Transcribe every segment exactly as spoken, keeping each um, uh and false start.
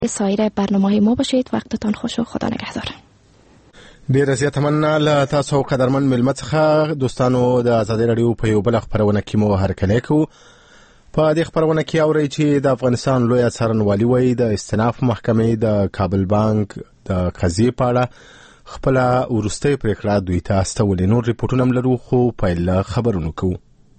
سایر برنامه‌های ما باشید. وقتتان خوش و خدا نگهدار. ډیره زیاته مننه له تاسو او قدرمن ملمه څخه. دوستانو، د آزادۍ راډیو په یو بل خپرونه کې مو هرکلی کوو. په دې خپرونه کې اورئ چې د افغانستان لویه څارنوالي وایي د استیناف محکمې د کابل بانک د قضیې په اړه خپله وروستۍ پرېکړه دوی ته استولې. نور ریپورټونه هم لرو، خو پیل له خبرونو کوو.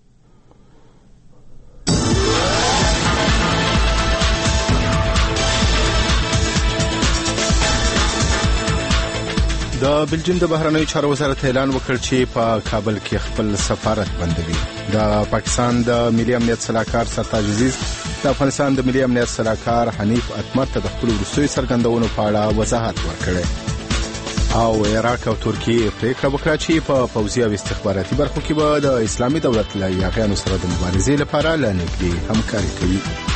د بلجیم د بهرنیو چارو وزارت اعلان وکړ چې په کابل کې خپل سفارت بندوي. د پاکستان د ملي امنیت صلاحکار سرتاج عزیز د افغانستان د ملي امنیت صلاحکار حنیف اتمر ته د خپل وروستیو څرګندونو په اړه وضاحت ورکړی. او عراق او ترکیه پریکړه وکړه چې په پوځي او استخباراتي برخو کې به د اسلامي دولت له یاغیانو سره د مبارزې لپاره له نږدې همکاري کوي.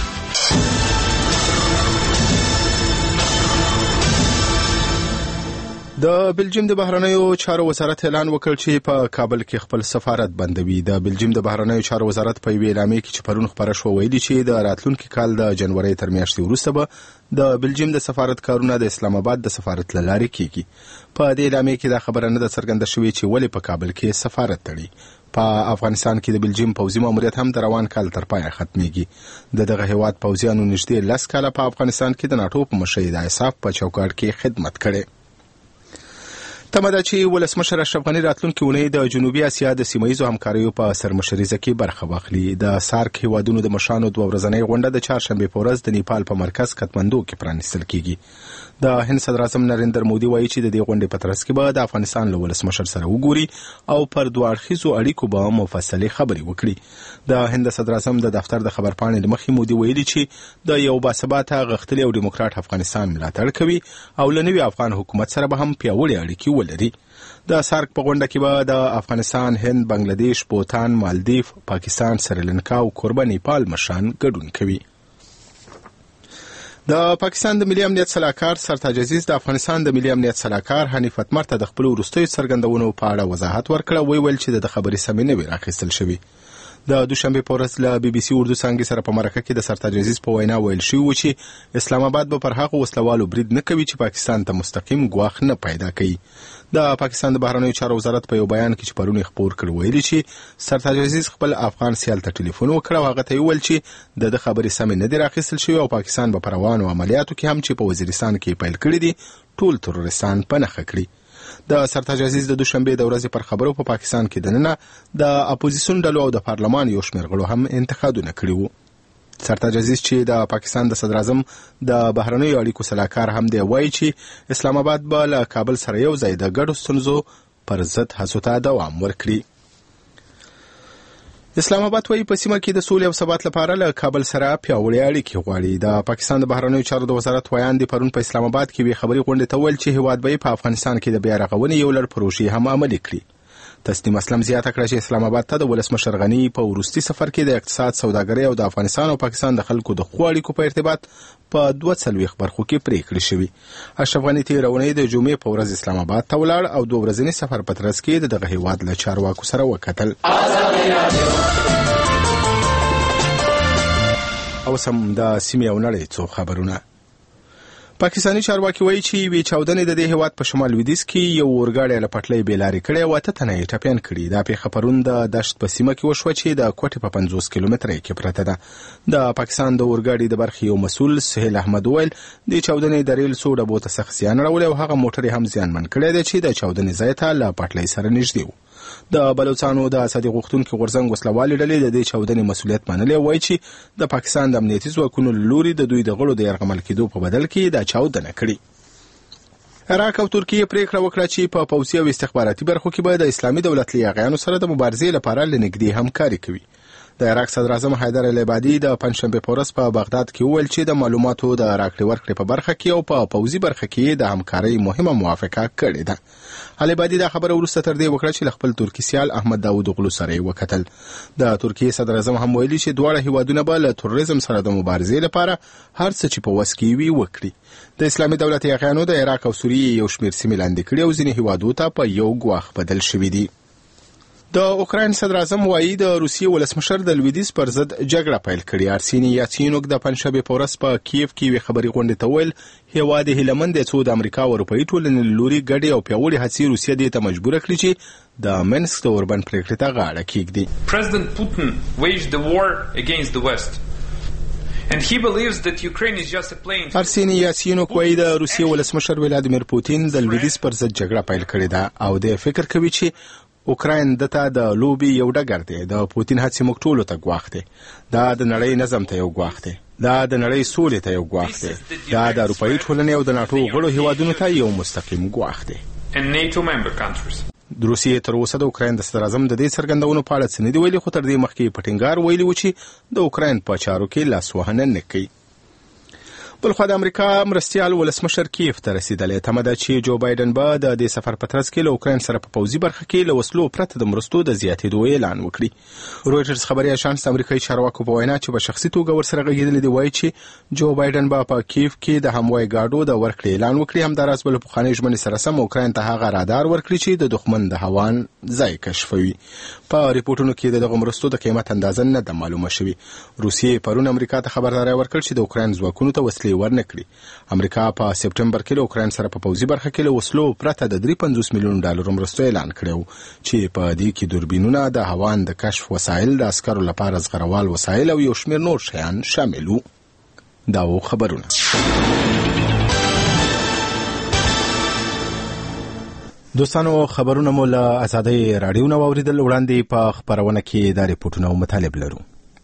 د بلجیم د بهرنیو چارو وزارت اعلان وکړ چې په کابل کې خپل سفارت بندوي. د بلجیم د بهرنیو چارو وزارت په یوه اعلامیه کې چې پرون خبره شوه ویلي چې د راتلونکي کال د جنوري تر میاشتې وروسته به د بلجیم د سفارت کارونه د اسلام آباد د سفارت له لارې کیږي. په دې اعلامیه کې دا خبره نه ده څرګنده شوې چې ولې په کابل کې سفارت تړي. په افغانستان کې د بلجیم پوځي ماموریت هم د روان کال تر پایه ختميږي. د دغه هیواد پوځیانو نږدې لس کاله په افغانستان کې د ناتو په مشرۍ د ایساف په چوکاټ کې خدمت کړي. تمه ده چې ولسمشر اشرف غني راتلونکي اونۍ د جنوبي اسیا د سیمه‌ییزو همکاریو په سرمشریزه کې برخه واخلي. د سارک هیوادونو د مشرانو دوه ورځنۍ غونډه د چهارشنبه په ورځ د نیپال په مرکز کټمندو کې پرانیستل کیږي. د هند صدر اعظم نریندر مودي وایي چې د دې غونډې په ترڅ کې به د افغانستان له ولسمشر سره وګوري او پر دوه اړخیزو اړیکو به مفصلې خبرې وکړي. د هند صدر اعظم د دفتر د خبرپاڼې د مخې مودي ویلي چې د یو باثباته غښتلي او ډیموکراټ افغانستان ملاتړ کوي او له نوي افغان حکومت سره به هم پیاوړې اړیکې ولري. د سارک په غونډه کې به د افغانستان، هند، بنگلاديش، بوتان، مالدیف، پاکستان، سریلانکا او کوربه نیپال مشران ګډون کوي. د پاکستان د ملي امنیت صلاحکار سرتاج عزیز د افغانستان د ملي امنیت صلاحکار حنیف اتمر ته د خپل وروستیو څرګندونو په اړه وضاحت ورکړ. وی ویل چې د خبرې سمې نه وي راخیستل شوې. د دوشنبه په ورځ له بي بي سي اردو څانګې سره په مرکه کې د سرتاج عزیز په وینا ویل شوی و چې اسلام آباد به پر هغه وسلوالو برید نه کوي چې پاکستان ته مستقیم ګواښ نه پیدا کوي. د پاکستان د بهرنیو چارو وزارت په یو بیان کې چې پرون خبر کړ ویلي چې سرتاج عزیز خپل افغان سیال ته ټلیفون وکړ او هغه ته ویل چې د خبرې سمې نه دي راخیستل شوی او پاکستان به په روانو عملیاتو کې هم چې په وزیرستان کې پیل کړی دي ټول ترورستان په نښه کړي. د سرتاج عزیز د دوشنبه د ورځې پر خبرو په پا پاکستان کې دننه د اپوزیسیون ډلو او د پارلمان یو شمېر غړو هم انتقادونه کړي وو. سرتاج عزیز چې د پاکستان د صدر اعظم د بهرنیو اړیکو صلاحکار هم دی وایي چې اسلام آباد به له کابل سره یو ځای د ګډو ستونزو پر ضد هڅو ته دوام ورکړي. اسلام آباد وایي په سیمه کې د سولې او ثبات لپاره له کابل سره پیاوړې اړیکې غواړي. د پاکستان د بهرنیو چارو د وزارت ویان دی پرون په اسلام آباد کې وی خبري غونډه ته ویل چې هیواد به په افغانستان کې د بیا رغونې یو لړ پروژې هم عملي کړي. تسنیم اسلام زیاته کړه چې اسلام آباد ته د ولسمشر غني په وروستي سفر کې د اقتصاد، سوداګرۍ او د افغانستان او پاکستان د خلکو د خو اړیکو په ارتباط په دوه څلوېښت برخو کې پریکړې شوې. اشرف غني تېره اونۍ د جمعې په ورځ اسلام آباد ته ولاړ او دوه ورځنی سفر په ترڅ کې دغه هیواد له چارواکو سره وکتل. او سم د سیمې او نړۍ څو خبرونه. پاکستاني چارواکي وایي چې وی چاودنې د دې هیواد په شمال لویدیځ کې یو اورګاډی له پټلۍ بیلارې کړی او اته تنه یې ټپیان کړي. دا پیښه پرون د دشت په سیمه کې وشوه چې د کوټې په پنځوس کیلومتره کې پرته ده. د پاکستان د اورګاډي د برخې یو مسؤل سهیل احمد ویل د چاودنې د ریل څو ډبو ته سخت زیان اړولی او هغه موټر هم زیانمن کړی دی چې د چاودنې ځای ته له پټلۍ سره نږدې و. د بلوچستان د اسدي غوښتونکو غورځنګ وسلوالې ډلې د دې چاودنې مسؤلیت منلی وایي چې د پاکستان د امنیتي ځواکونو لوري د دوی د غړو د یرغمل کېدو په بدل کې د چاودنه کړې. عراق او ترکیه پریکړه وکړه چې په پوځي او استخباراتي برخو کې به د اسلامي دولت له یاغیانو سره د مبارزې لپاره له نږدې همکاري کوي. د عراق صدر اعظم حیدر العبادي د پنځشنبه په ورځ په بغداد کې وویل چې د معلوماتو د راکړې ورکړې په برخه کې او په پوځي برخه کې د همکارۍ مهمه موافقه کړې ده. العبادي دا خبره وروسته تر دې وکړه چې خپل ترکی سیال احمد داوود اوغلو سره وکتل. د ترکیه صدر اعظم هم ویلي چې دواړه هیوادونه به له تروریزم سره د مبارزې لپاره هر څه چې په وس کې وي وکړي. د اسلامي دولت یاغیانو د عراق او سوریې یو شمېر سیمې لاندې کړي او ځینې هیوادو ته په یو ګواښ بدل شوي دي. د اوکراین صدر اعظم وایي د روسیې ولسمشر د لویدیځ پر ضد جګړه پیل کړې. ارسینی یاتسینوک د پنځشنبې په ورځ په کیف کې یوې خبري غونډې ته وویل هیواد هیله مند دی څو د امریکا او اروپایي ټولنې له لوري ګډې او پیاوړې هڅې روسیه دې ته مجبوره کړي چې د منسک د اوربن پریکړې ته غاړه کېږدي. President Putin waged the war against the West. And he believes that Ukraine is just a playing field. ارسینی یاتسینوک وایي د روسیې ولسمشر ولادیمیر پوتین د لویدیځ پر ضد جګړه پیل کړې ده او د فکر کوي چې اوکراین دته د لوبي یو ډګر دی. د پوتین هڅې موږ ټولو ته ګواښ دی. دا د نړۍ نظم ته یو ګواښ دی. دا د نړۍ سولې ته یو ګواښ دی. دا د اروپایي ټولنې او د ناتو غړو هیوادونو ته یو مستقیم ګواښ دی. And NATO member countries. د روسیې تر اوسه د اوکراین د صدر اعظم د دې څرګندونو په اړه څه نه دی ویلي، خو تر دې مخکې په ټینګار ویلي و چې د اوکراین په چارو کې لاسوهنه نه کوي. بلخوا د امریکا مرستیال ولسمشر کیف ته رسیدلی. تمه ده چې جو بایدن به د دې سفر په ترڅ کې له اوکراین سره په پوځي برخه کې له وسلو پرته د مرستو د زیاتېدو اعلان وکړي. رویټرز خبري اژانس د امریکایي چارواکو په وینا چې په شخصي توګه ورسره غږېدلی دی وایي چې جو بایدن به په کیف کې د هموای ګاډو د ورکړې اعلان وکړي. همداراز به له پخوانۍ ژمنې سره سم اوکراین ته هغه رادار ورکړي چې د دښمن د هوان ځای کشفوي. په ریپورتونو کې دغه مرستو د قیمت اندازه نه ده معلومه شوې. روسیې پرون امریکا ته خبرداری ورکړ چې د اوکراین ځواکونو ته وسلې ورنکړي. امریکا په سپټمبر کې له اوکراین سره په پوځي برخه کې له وسلو پرته د درې پنځوس میلیون ډالر مرستو اعلان کړو چې په دې کې دوربینونه، د هوان د کشف وسایل، د عسکرو لپاره زغروال وسایل او یو شمېر نور شیان شامل وو. دا و خبرونه. دوستانو خبرونه مو له آزادۍ راډیو نه واوریدل. وړاندې په خبرونه کې دا ریپورتونه او مطالب لرو.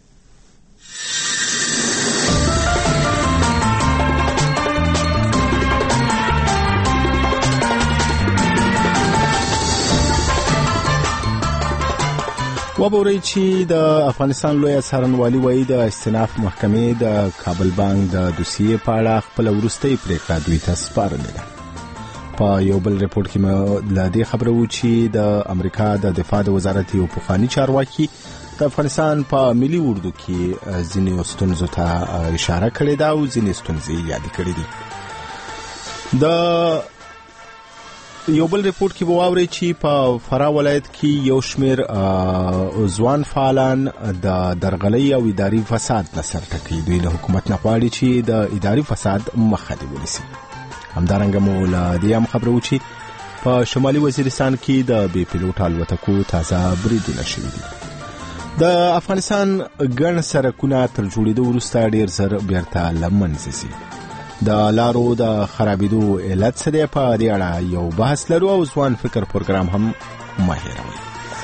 وبورئ چې د افغانستان لویه څارنوالي وایي د استیناف محکمې د کابل بانک د دوسیې په اړه خپل وروستۍ پریکړه دوی ته سپارلې ده. په یو بل ریپورت کې مو له دې خبره وو چې د امریکا د دفاع د وزارت یو پخواني چارواکي د افغانستان په ملي اردو کې ځینې ستونزو ته اشاره کړې ده او ځینې ستونزې یادې کړې دي. د یو بل ریپورت کې واوري چې په فراه ولایت کې یو شمېر ځوان فعالان د درغلۍ او اداري فساد نه سر ټکوي. دوی له حکومت نه غواړي چې د اداري فساد مخه دې ونیسي. همدارنګه مو له دې هم خبره وو چې په شمالي وزیرستان کې د بې پیلوټ الوتکو تازه بریدونه شوي دي. د افغانستان ګڼ سړکونه تر جوړېدو وروسته ډېر زر بیرته له منځه ځي. د لارو د خرابېدو علت څه دی؟ په دې اړه یو بحث لرو او ځوان فکر پروګرام هم مه هېروئ.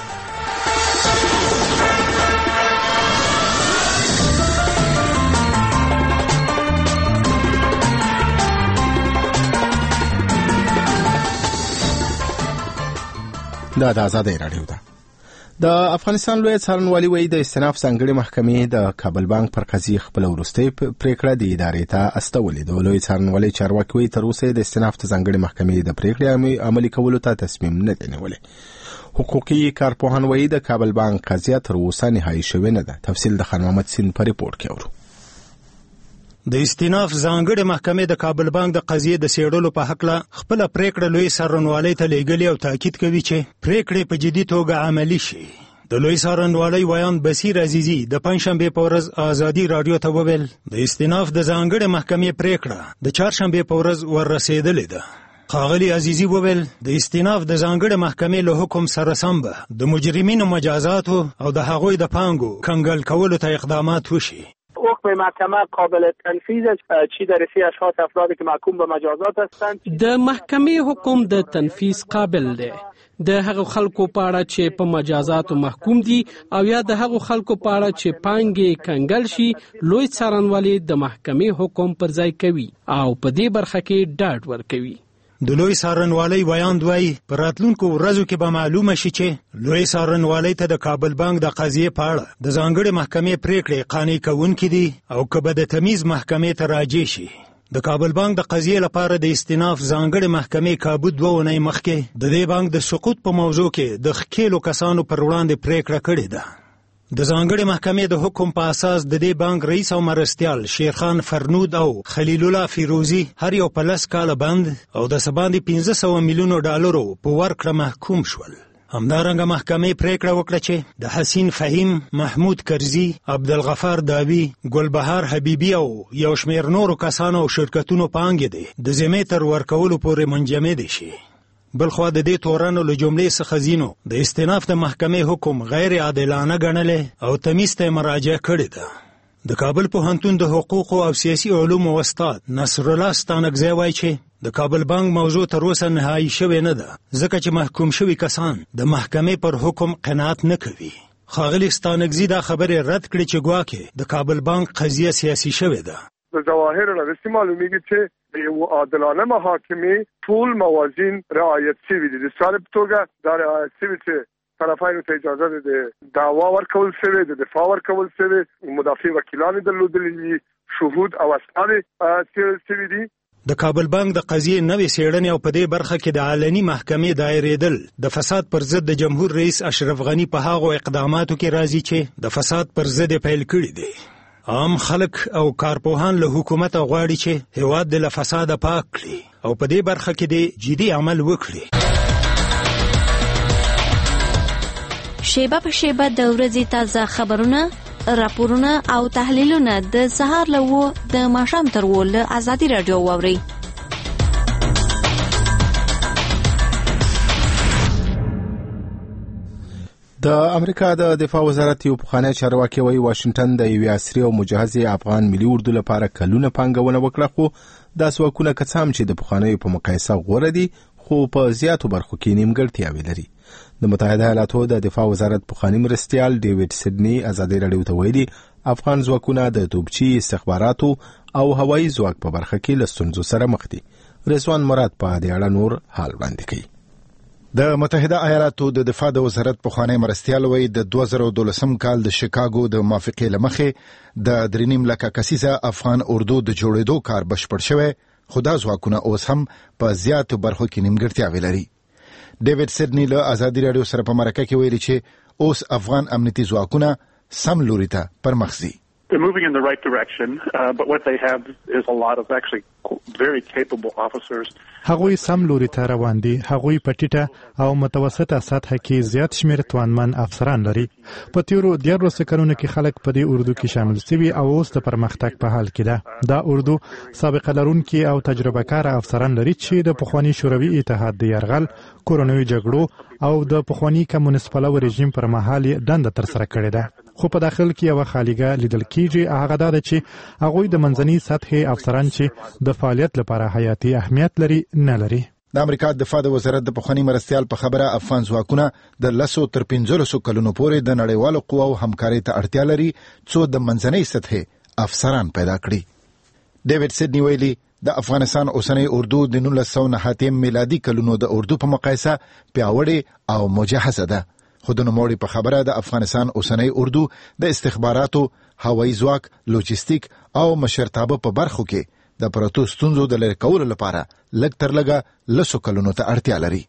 دا د آزادۍ راډیو ده. د افغانستان لویه څارنوالي وایي د استیناف ځانګړې محکمې د کابل بانک پر قضیې خپله وروستۍ پریکړه د ادارې ته استولې. د لویې څارنوالۍ چارواکي وایي تر اوسه د استیناف د ځانګړې محکمې د پریکړې عملي کولو ته تصمیم نه دی نیولی. حقوقي کارپوهان وایي د کابل بانک قضیه تر اوسه نهایي شوې نه ده. تفصیل د خان محمد سین په ریپورت کې اورو. د استیناف ځانګړې محکمې د کابل بانک د قضیې د څېړلو په هکله خپله پریکړه لوی څارنوالۍ ته لیږلې او تاکید کوي چې پریکړې په جدي توګه عملي شي. د لوی څارنوالۍ ویان بصیر عزیزي د پنځشنبې په ورځ آزادي راډیو ته وویل د استیناف د ځانګړې محکمې پریکړه د چهارشنبې په ورځ وررسېدلې ده. ښاغلي عزیزي وویل د استیناف د ځانګړې محکمې له حکم سره سم به د مجرمینو مجازاتو او د هغوی د پانګو کنګل کولو ته اقدامات وشي. حکم محکمه قابل تنفیذ است چی در رسی اشخاص افرادی که محکوم به مجازات هستند. د محکمې حکم د تنفیذ قابل دی. د هغو خلکو په اړه چې په مجازاتو محکوم دي او یا د هغو خلکو په اړه چې پانګې کنګل شي، لوی څارنوالي د محکمې حکم پر ځای کوي او په دې برخه کې ډاډ ورکوي. د لوی څارنوالۍ ویاند وایي په راتلونکو ورځو کې به معلومه شي چې لوی څارنوالۍ ته د کابل بانک د قضیې په اړه د ځانګړې محکمې پریکړې قانع کوونکې دي او که به د تمیز محکمې ته راجع شي. د کابل بانک د قضیې لپاره د استیناف ځانګړې محکمې کابو دوه اونۍ مخکې د دې بانک د سقوط په موضوع کې د ښکېلو کسانو پر وړاندې پریکړه کړې ده. د ځانګړې محکمې د حکم په اساس د دې بانک رئیس او مرستیال شیرخان فرنود او خلیل الله فیروزي هر یو په لس کاله بند او د څه باندې پنځه سوه میلیونو ډالرو په ورکړه محکوم شول. همدارنګه محکمې پریکړه وکړه چې د حسین فهیم، محمود کرزي، عبدالغفار داوی، ګلبهار حبیبي او یو شمېر نورو کسانو او شرکتونو پانګې دي د ذمې تر ورکولو پورې منجمد شي. بلخوا د دې تورنو له جملې څخه ځینو د استیناف د محکمې حکم غیر عادلانه ګڼلی او تمیز ته مراجعه کړې ده. د کابل پوهنتون د حقوقو او سیاسي علومو استاد نصر الله ستانکزی وایي چې د کابل بانک موضوع تر اوسه نهایی شوې نه ده، ځکه چې محکوم شوي کسان د محکمې پر حکم قناعت نه کوي. ښاغلي ستانکزي دا خبرې رد کړې چې ګواکې د کابل بانک قضیه سیاسي شوې ده. د ظواهر راوستي معلومیږي چې د یو عادلانه محاکمې ټول موازین رعایت شوي دي. د مثال په توګه دا رعایت شوي چې طرفینو ته اجازه ده د دعوا ورکول شوې، د دفاع ورکول شوې، مدافع وکیلان درلودلي دي، شهود او اسناد څېړل شوي دي. د کابل بانک د قضیې نوې څېړنې او په دې برخه کې د علني محکمې دایرېدل د فساد پر ضد د جمهور رئیس اشرف غني په هغو اقداماتو کې راځي چې د فساد پر ضد یې پیل کړي دي. عام خلک او کارپوهان له حکومته غواړي چې هېواد د له فساده پاک کړي او په دې برخه کې د جدي عمل وکړي. شیبه په شیبه د ورځې تازه خبرونه، راپورونه او تحلیلونه د سهار له وو د ماښام تر وو له ازادي راډیو واورئ. د امریکا د دفاع وزارت یو پخوانی چارواکي وایي واشنگټن د یوې عصري او مجهزې افغان ملي اردو لپاره کلونه پانګونه وکړه، خو دا ځواکونه که څه هم چې د پخوانیو په مقایسه غوره دي خو په زیاتو برخو کې نیمګړتیاوې لري. د متحده ایالاتو د دفاع وزارت پخوانی مرستیال ډیوډ سیډني ازادي راډیو ته ویلي افغان ځواکونه د توپچي استخباراتو او هوایي ځواک په برخه کې له ستونزو سره مخ دي. رضوان مراد په دې اړه نور حال وړاندې کوي. د متحده ایالاتو د دفاع د وزارت پخوانی مرستیال وایي د دوه زره دولسم کال د شیکاګو د موافقې له مخې د درې نیم لکه کسیزه افغان اردو د جوړېدو کار بشپړ شوی، خو دا ځواکونه اوس هم په زیاتو برخو کې نیمګړتیاوې لري. ډیوډ سیډني له ازادي راډیو سره په مرکه کې ویلي چې اوس افغان امنیتي ځواکونه سم لوري ته پرمخ ځي. They're moving in the right direction, uh, but what they have is a lot of actually very capable officers. هغوی سم لوري ته روان دي. هغوی په ټیټه او متوسطه سطح کې زیات شمېر توانمن افسران لري. په تیرو دیارلسو کلونو کې خلک په دې اردو کې شامل شوي او اوس د پرمختګ په حال کې ده. دا اردو سابقه لرونکي او تجربه کار افسران لري چې د پخواني شوروي اتحاد د یرغل، کورونوي جګړو او د پخواني کمونیست پلوي رژیم پر مهال دنده ترسره کړې ده. خو په داخل کې یو خالیګه لیدل کیږي، هغه دا ده چې هغوی د منځني سطحې افسران چې د فعالیت لپاره حیاتي اهمیت لري نه لري. د امریکا د دفاع د وزارت د پخوانی مرستیال په خبره افغان ځواکونه د لسو تر پنځلسو کلونو پورې د نړیوالو قواو همکارۍ ته اړتیا لري څو د منځنۍ سطحې افسران پیدا کړي. ډیوډ سیډني ویلي د افغانستان اوسنۍ اردو د نولس سوه نهه اتیا میلادي کلونو د اردو په مقایسه پیاوړې او مجهزه ده. خو د نوموړي په خبره د افغانستان اوسنۍ اردو د استخباراتو، هوایي ځواک، لوجستیک او مشرتابه په برخو کې د پرتو ستونزو د لرې کولو لپاره لږ تر لږه لسو کلونو ته اړتیا لري.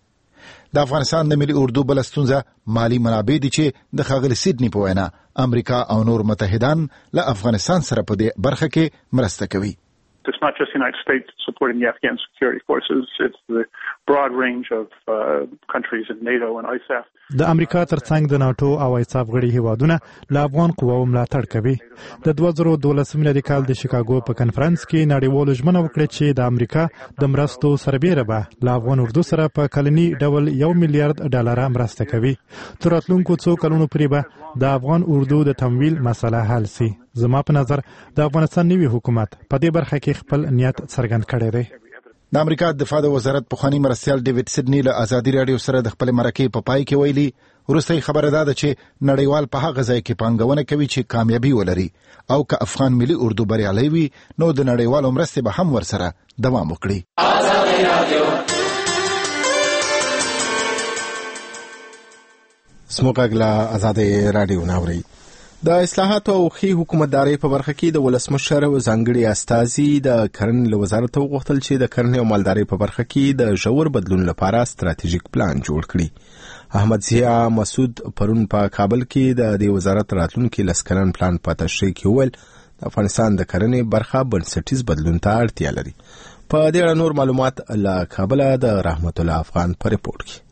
د افغانستان د ملي اردو بله ستونزه مالی منابع دي چې د ښاغلي سیډني په وینا امریکا او نور متحدان له افغانستان سره په دې برخه کې مرسته کوي. It's not just the United States supporting the Afghan security forces, it's the broad range of uh, countries in NATO and I S A F. د امریکا ترڅنګ د ناتو او ایساف غړي هیوادونه له افغان قواو ملاتړ کوي. د دوه زره دولسم میلادي کال د شیکاګو په کنفرانس کې نړیوالو ژمنه وکړه چې د امریکا د مرستو سربیره به له افغان اردو سره په کلني ډول یو میلیارډ ډالر مرسته کوي. تر راتلونکو څو کلونو پورې به د افغان اردو د تمویل مسله حل شي. زما په نظر د افغانستان نوي حکومت په دې برخه کې خپل نیت څرګند کړی دی. د امریکا د دفاع د وزارت پخوانی مرستیال ډیوډ سیډني له ازادي راډیو سره د خپل مرکې په پای کې ویلي وروستۍ خبره دا ده چې نړیوال په هغه ځای کې پانګونه کوي چې کامیابي ولري او که افغان ملي اردو بریالی وي نو د نړیوالو مرستې به هم ورسره دوام وکړي. ازادي راډیو سموږ له ازادي راډیو ناوري. د اصلاحاتو او ښې حکومتدارۍ په برخه کې د ولسمشر ځانګړي استازي د کرنې له وزارت وغوښتل چې د کرنې او مالدارۍ په برخه کې د ژور بدلون لپاره ستراتیژیک پلان جوړ کړي. احمد ضیاء مسعود پرون په کابل کې د دې وزارت راتلونکي لسکلن پلان په تشریح کې وویل د افغانستان د کرنې برخه بنسټیز بدلون ته اړتیا لري. په دې اړه نور معلومات له کابل د رحمت الله افغان په ریپورت کې.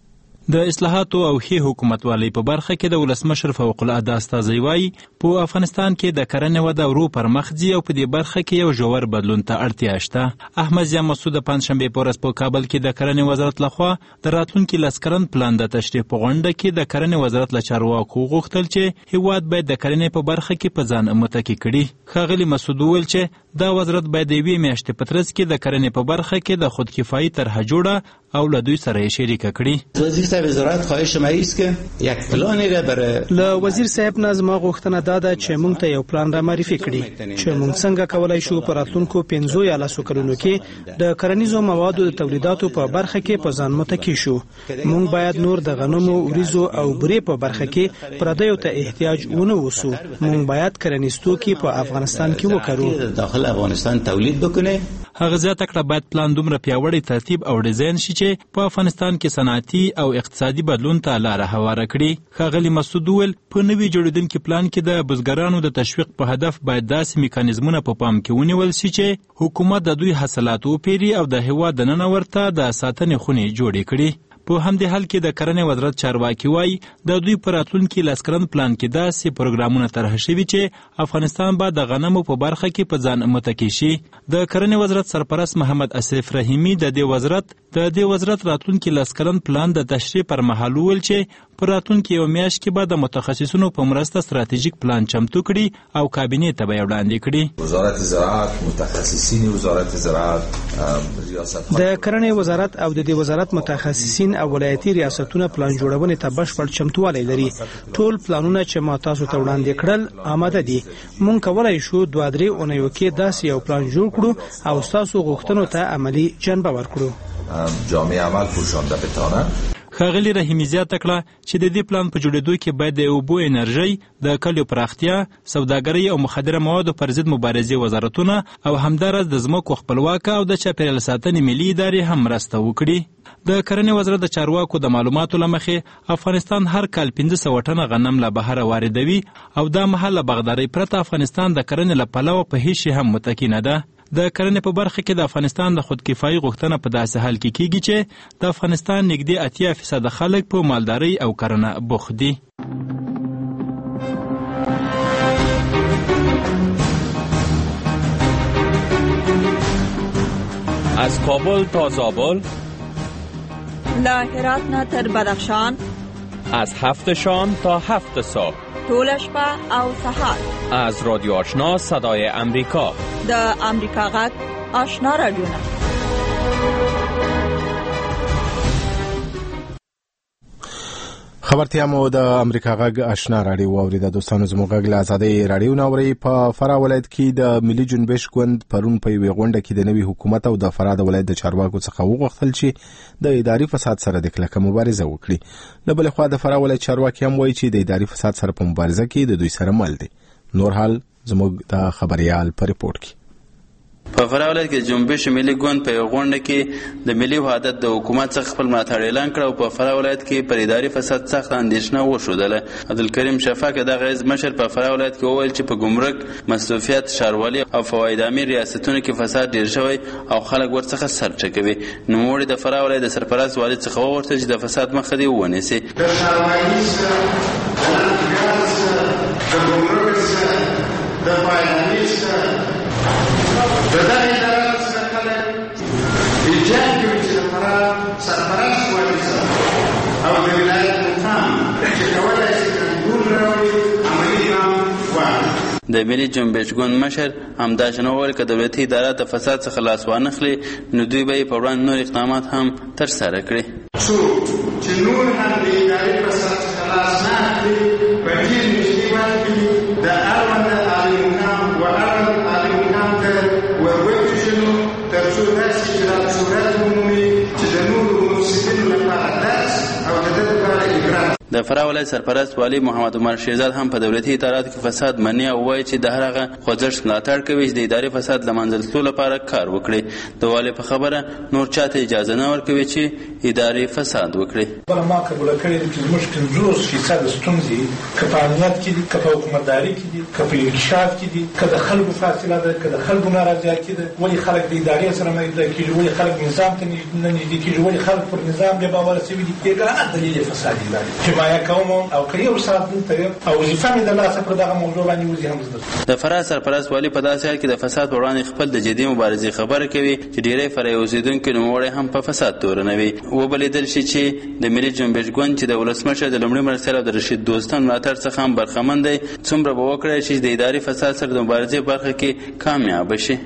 د اصلاحاتو او ښې حکومتوالۍ په برخه کې د ولسمشر فوق العاده استازی وایي په افغانستان کې د کرنې وده ورو پر مخ ځي او په دې برخه کې یو ژور بدلون ته اړتیا شته. احمد ضیا مسعود د پنځشنبې په ورځ په کابل کې د کرنې وزارت لخوا د راتلونکي لس کلن پلان د تشریح په غونډه کې د کرنې وزارت له چارواکو غوښتل چې هیواد باید د کرنې په برخه کې په ځان متکي کړي. ښاغلي مسعود وویل چې دا وزارت باید د یوې میاشتې په ترڅ کې د کرنې په برخه کې د خودکفایي طرحه جوړه او له دوی سره یې شریکه کړي. وزارت خواهش ما است که یک پلانی را برای له وزیر صاحب نه زما غوښتنه دا ده چې موږ ته یو پلان را معرفي کړي چې موږ څنګه کولای شو په راتلونکو پنځو یا لسو کلونو کې د کرنیزو موادو د تولیداتو په برخه کې په ځان متکی شو. موږ باید نور د غنمو، وریځو او بورې په برخه کې پردیو ته احتیاج ونه وسو. موږ باید کرنیز توکي په افغانستان کې وکړو. داخل افغانستان تولید بکنه. هغه زیاته کړه باید پلان دومره پیاوړی ترتیب او ډیزاین شي چې په افغانستان کې صنعتي او اقتصادي بدلون ته لاره هواره کړي. ښاغلي مسعود وویل په نوي جوړېدونکي پلان کې د بزګرانو د تشویق په هدف باید داسې میکانیزمونه په پام کې ونیول شي چې حکومت د دوی حاصلات وپیري او د هېواد دننه ورته د ساتنې خونې جوړې کړي. په همدې حال کې د کرنې وزارت چارواکي وایي د دوی په راتلونکي لس کلن پلان کې داسې پروګرامونه طرح شوي چې افغانستان به د غنمو په برخه کې په ځان متکی شي. د کرنې وزارت سرپرست محمد اسف رحیمي د دې وزارت د دې وزارت راتلونکي لس کلن پلان د تشریح پر مهال وویل چې په راتلونکي یو میاشت کې به د متخصصینو په مرسته ستراتیژیک پلان چمتو کړي او کابینې ته به یې وړاندې کړي. وزارت زراعت، متخصصین وزارت زراعت، ریاست د کرنې وزارت او د دې وزارت متخصصین او ولایتي ریاستونه پلان جوړونې ته بشپړ چمتووالی لري. ټول پلانونه چې ما تاسو ته وړاندې کړل آماده دي. مونږ کولای شو دوه درې اونیو کې داسې یو پلان جوړ کړو او ستاسو غوښتنو ته عملي جنبه ورکړو. جامع عمل پوشانده بتانه. ښاغلي رحیمي زیاته کړه چې د دې پلان په جوړېدو کې باید د اوبو، انرژۍ، د کلیو پراختیا، سوداګرۍ او مخدره موادو پر ضد مبارزې وزارتونه او همداراز د ځمکو خپلواکه او د چاپیریال ساتنې ملي ادارې هم مرسته وکړي. د کرنې وزارت د چارواکو د معلوماتو له مخې افغانستان هر کال پنځه سوه ټنه غنم له بهره واردوي او دا مهال له بغدارۍ پرته افغانستان د کرنې له پلوه په هیڅ شي هم متکی نه ده. د کرنې په برخه کې د افغانستان د خودکفایي غوښتنه په داسې حال کې کیږي چې د افغانستان نږدې اتیا فیصده خلک په مالدارۍ او کرنه بوخت دي. از کابل تا زابل، له هرات نه تر بدخشان، از هفت شام تا هفت صبح، طول شپه او سحر، از رادیو آشنا صدای امریکا، د امریکا غږ آشنا رادیو. خبرتیا مو د امریکا غږ آشنا راډیو واوریده. دوستانو زموږ غږ له ازادۍ راډیو نه اورئ. په فراه ولایت کې د ملي جنبش ګوند پرون په یوې غونډه کې د نوي حکومت او د فراه د ولایت د چارواکو څخه وغوښتل چې د اداري فساد سره د کلکه مبارزه وکړي. له بلې خوا د فراه ولایت چارواکي هم وایي چې د اداري فساد سره په مبارزه کې د دوی سره مل دي. نور حال زموږ د خبريال په ریپورت کې. په فراه ولایت کې جنبش ملي ګوند په غونډه کې د ملي وحدت د حکومت څخه خپل ملاتړ اعلان کړ او په فراه ولایت کې پر اداري فساد سخت اندېښنه وښودله. عبدالکریم شفاق د غیز مشر په فراه ولایت کې وویل چې په ګمرک، مصرفیات، ښاروالي او فوایدامي ریاستونو کې فساد ډیر شوی او خلک ورڅخه سر ټکوي. نوموړي د فراه ولایت د سرپرست والد څخه وغوښتل چې د فساد مخه دې ونیسي. د ښاروالي سره، د نفګار سره، د ګمرک سره، د فوایدامي سره، د دغه اداراتو سره خلک ایجاد کوي چې د فراه سرپرست والي سره او د ولایت مقام چې کولی شي کنټرول راوړي عملي هم واخلي. د ملي جنبش ګوند مشر همداشان وویل که دولتي ادارات د فساد څخه لاس وانخلي نو دوی به یې په وړاندې نور اقدامات هم ترسره کړي. څوک چې نور هم د اداري فساد څخه لاس نه اخلي په دې نږدې ورکړي د اړونده عالي مقام و اړوند عالي مقام ته وروپېژنو تر څو داسې اجرات صورت ومومي چې د نورو منصبینو لپاره درس او د ده لپاره عبرت. د فراه ولایت سرپرست والي محمد عمر شیرزاد هم په دولتي اداراتو کې فساد مني او وایي چې د هر هغه خوځښت ملاتړ کوي چې د اداري فساد له منځه تلو لپاره کار وکړي. د والي په خبره نور چاته اجازه نه ورکوي چې اداري فساد وکړي. بله ما قبوله کړې ده چې زموږ پنځوس فیصده ستونزې که په امنیت کې دي، که په حکومتداري کې دي، که په انکشاف کې دي، که د خلکو فاصله ده، که د خلکو نارضایتي ده. ولې خلک د ادارې سره نه نږدې کېږي؟ ولې خلک نظام ته نه نږدې کېږي؟ ولې خلک پر نظام بې باوره شوي دي؟ یګانه دلیل یې فساد اداري چې ما یې کوم او که یو ساعت دلته یم او وظیفه مې د لاسه پر دغه موضوع باندې وځي هم زده. د فراه سرپرست والي په داسې حال کې د فساد پر وړاندې خپل د جدي مبارزې خبره کوي چې ډېری فرعي اوسېدونکي نوموړی هم په فساد تورنوي. وبلیدل شي چې د ملي جنبش ګوند چې د ولسمشر د لومړي مرستیال او د رشید دوستم ملاتړ څخه هم برخمن دی، څومره به وکړی چې د اداري فساد سره د مبارزې برخه کې کامیاب شي.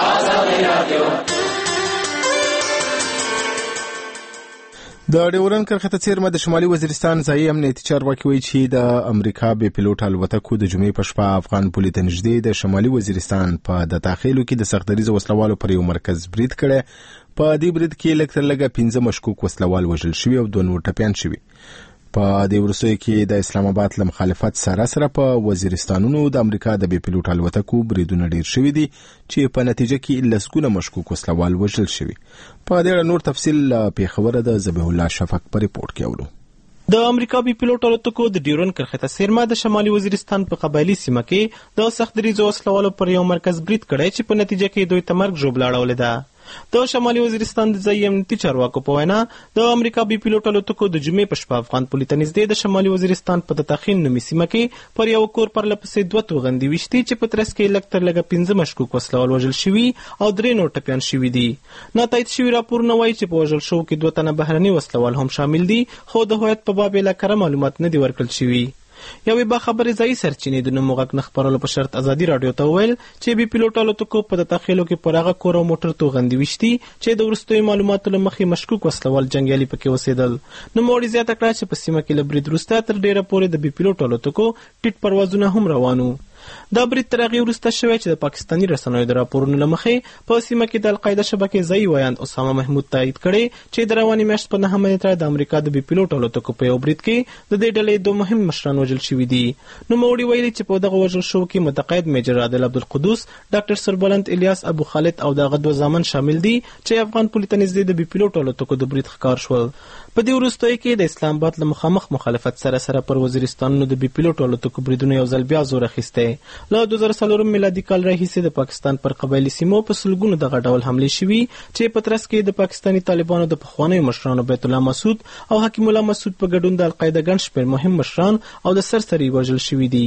د ډیورن کرښې څیرمه د شمالي وزیرستان ځایي امنیتي چارواکي وایي چې د امریکا بې پیلوټ الوتکو د جمعې په شپه افغان پولې ته نږدې د شمالي وزیرستان په د داخلو کې د سختدریزو وسلوالو پر یو مرکز برید کړی. په دې برید کې لږ تر لږه پنځه مشکوک وسلوال وژل شوي او دوه نور ټپیان شوي. په دې وروستیو کې د اسلام آباد له مخالفت سره سره په وزیرستانونو د امریکا د بې پیلوټ الوتکو بریدونه ډیر شوي دي چې په نتیجه کې لسګونه مشکوک وسلوال وژل شوي. په دې اړه نور تفصیل پیښوره د ذبیح الله شفق په ریپورت کې اورو. د امریکا بي پیلوټ الوتکو د ډیورن کرښې ته څیرمه د شمالي وزیرستان په قبایلي سیمه کې د سختدریزو وسلوالو پر یو مرکز برید کړی چې په نتیجه کې دوی ته مرګ ژوبله اړولې ده. د شمالي وزیرستان د ځایي امنیتي چارواکو په وینا د امریکا بي پیلوټ الوتکو د جمعې په شپه افغان پولې ته نږدې د شمالي وزیرستان په دتاخین نومي سیمه کې پر یو کور پرله پسې دوه توغندي ویشتي چې په ترڅ کې لږ تر لږه پنځه مشکوک وسلوال وژل شوي او درې نور ټپیان شوي دي. ناتایید شوي راپورونه وایي چې په وژل شوو کې دوه تنه بهرني وسلوال هم شامل دي، خو د هویت په باب یې لا کره معلومات نه دي ورکړل شوي. یوې باخبرې ځایي سرچینې د نوم غږ نه خپرولو په شرط ازادي راډیو ته وویل چې بي پیلوټ الوتکو په داخلو کې پر هغه کور او موټر توغندي ویشتي چې د وروستیو معلوماتو له مخې مشکوک وسلوال جنګیالي پکې اوسېدل. نوموړي زیاته کړه چې په سیمه کې له برید وروسته تر ډیره پورې د بي پیلوټ الوتکو ټیټ پروازونه هم روان وو. دا برید تر هغې وروسته شوی چې د پاکستاني رسنیو د راپورونو له مخې په سیمه کې د القاعده شبکې ځایي ویاند اسامه محمود تایید کړی چې د روانې میاشت په نهمه نیټه د امریکا د بي پیلوټ الوتکو په یو برید کې د دې ډلې دوه مهم مشران وژل شوي دي. نوموړي ویلي چې په دغه وژل شوو کې متقاعد میجر عادل عبدالقدوس، ډاکټر سربلند الیاس ابو خالد او د هغه دوه زامن شامل دي چې افغان پولې ته نږدې د بي پیلوټ الوتکو د برید ښکار شول. په دې وروستیو کې د اسلام آباد له مخامخ مخالفت سره سره پر وزیرستانونو د بي پیلوټ الوتکو بریدونه یو ځل بیا زور اخیستی. له دوه زره څلورم میلادي کال راهیسې د پاکستان پر قبایلي سیمو په سلګونو دغه ډول حملې شوي چې په ترڅ کې د پاکستاني طالبانو د پخوانیو مشرانو بیت الله مسعود او حکیم الله مسعود په ګډون د القاعده ګڼ شمېر مهم مشران او د سرسري وژل شوي دي.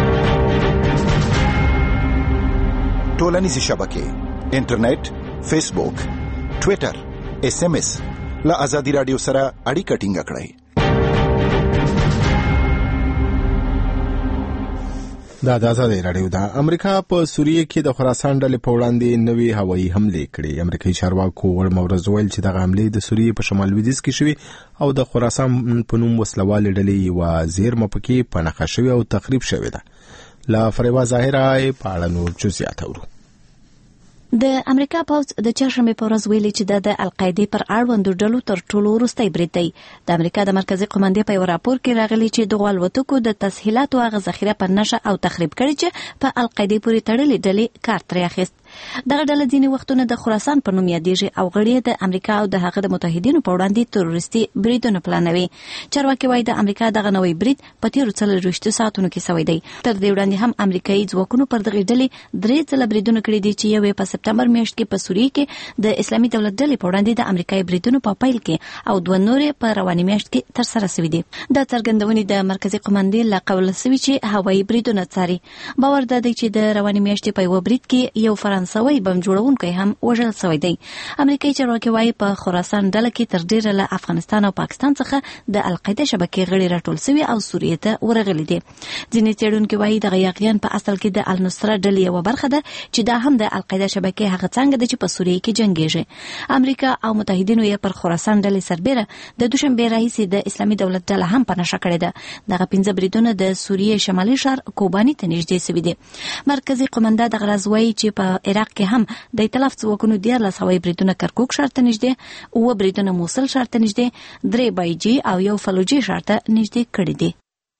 ټولنیزې شبکې، انټرنیټ، فیسبوک، ټویټر، اس ام اس له ازادي راډیو سره اړیکه ټینګه کړئ. دا د ازادي راډیو د امریکا په سوریه کې د خراسان ډلې په وړاندې نوې هوایي حملې کړې. امریکایي چارواکو وړ ورځ ویل چې دغه حملې د سوریې په شمال لویدیځ کې شوي او د خراسان په نوم وسلوالې ډلې یوه زیرمه پکې پنهخه شوې او تخریب شوې ده. له فریبا ظاهره په اړه نور جزئیات اورو. د امریکا پوځ د چهارشنبې په ورځ ویلي چې د القاعدې پر اړوندو ډلو تر ټولو وروستی برید دی. د امریکا د مرکزي قومندې په یو راپور کې راغلي چې دغو الوتکو د تسهیلاتو هغه ذخیره په نشه او تخریب کړې چې په القاعدې پورې تړلې ډلې کار ترې اخیست. دغه ډله ځینې وختونه د خراسان په نوم یادېږي او غړي د امریکا او د هغه د متحدینو په وړاندې تروریستي بریدونه پلانوي. چارواکي وایي د امریکا دغه نوی برید په تیرو څلورویشتو ساعتونو کې سوی دی. تر دې وړاندې هم امریکایي ځواکونو پر دغې ډلې درې ځله بریدونه کړي دي چې یو یې په سپتمبر میاشت کې په سوریه کې د اسلامي دولت ډلې په وړاندې د امریکایي بریدونو په پیل کې او دوه نورې په روانې میاشت کې ترسره سوي دي. دا څرګندونې د مرکزي قومندې له قوله سوي چې هوایي بریدونه څاري. باور دا دی چې د روانې میاشتې په یوه برید کې یو فرانسوي بم جوړونکی هم وژل شوی دی. امریکایي چارواکي وایي په خراسان ډله کې تر ډیره له افغانستان او پاکستان څخه د القاعده شبکې غړي راټول شوي او سوریه ته ورغلي دي. ځینې څېړونکي وایي دغه یاغیان په اصل کې د النصره ډلې یوه برخه ده چې دا هم د القاعده شبکې هغه څانګه ده چې په سوریه کې جنګیږي. امریکا او متحدینو یې پر خراسان ډلې سربیره د دوشنبې راهیسې د اسلامي دولت ډله هم په نشه کړې ده. دغه پنځه بریدونه د سوریې شمالي ښار کوباني ته نږدې شوي دي. مرکزي قومنده دغه راز وایي چې په عراق کې هم د ائتلاف ځواکونو دیارلس هوایي بریدونه کرکوک ښار ته نږدې، اووه بریدونه موصل ښار ته نږدې، درې بایجي او یو فلوجي ښار ته نږدې کړي دي.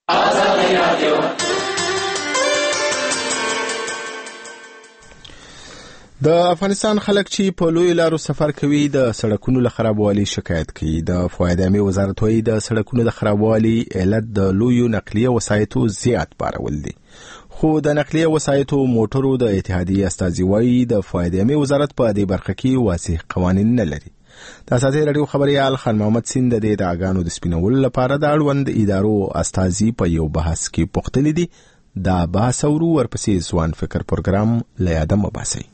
د افغانستان خلک چې په لوی لارو سفر کوي د سړکونو له خرابوالي شکایت کوي. د فواید عامه وزارت وايي د سړکونو د خرابوالي علت د لویو نقلیه وسایطو زیات بارول دي، خو د نقلیه وسایطو موټرو د اتحادیې استازي وايي د فواید عامه وزارت په دې برخه کې واضح قوانین نه لري. د ازادي رادیو خبريال خان محمد سیند د دې اغانو د سپینولو لپاره د اړوند ادارو استازي په یو بحث کې پوښتنې دي. دا بحث ورو ورپسې ځوان فکر پروګرام لیادم باسي.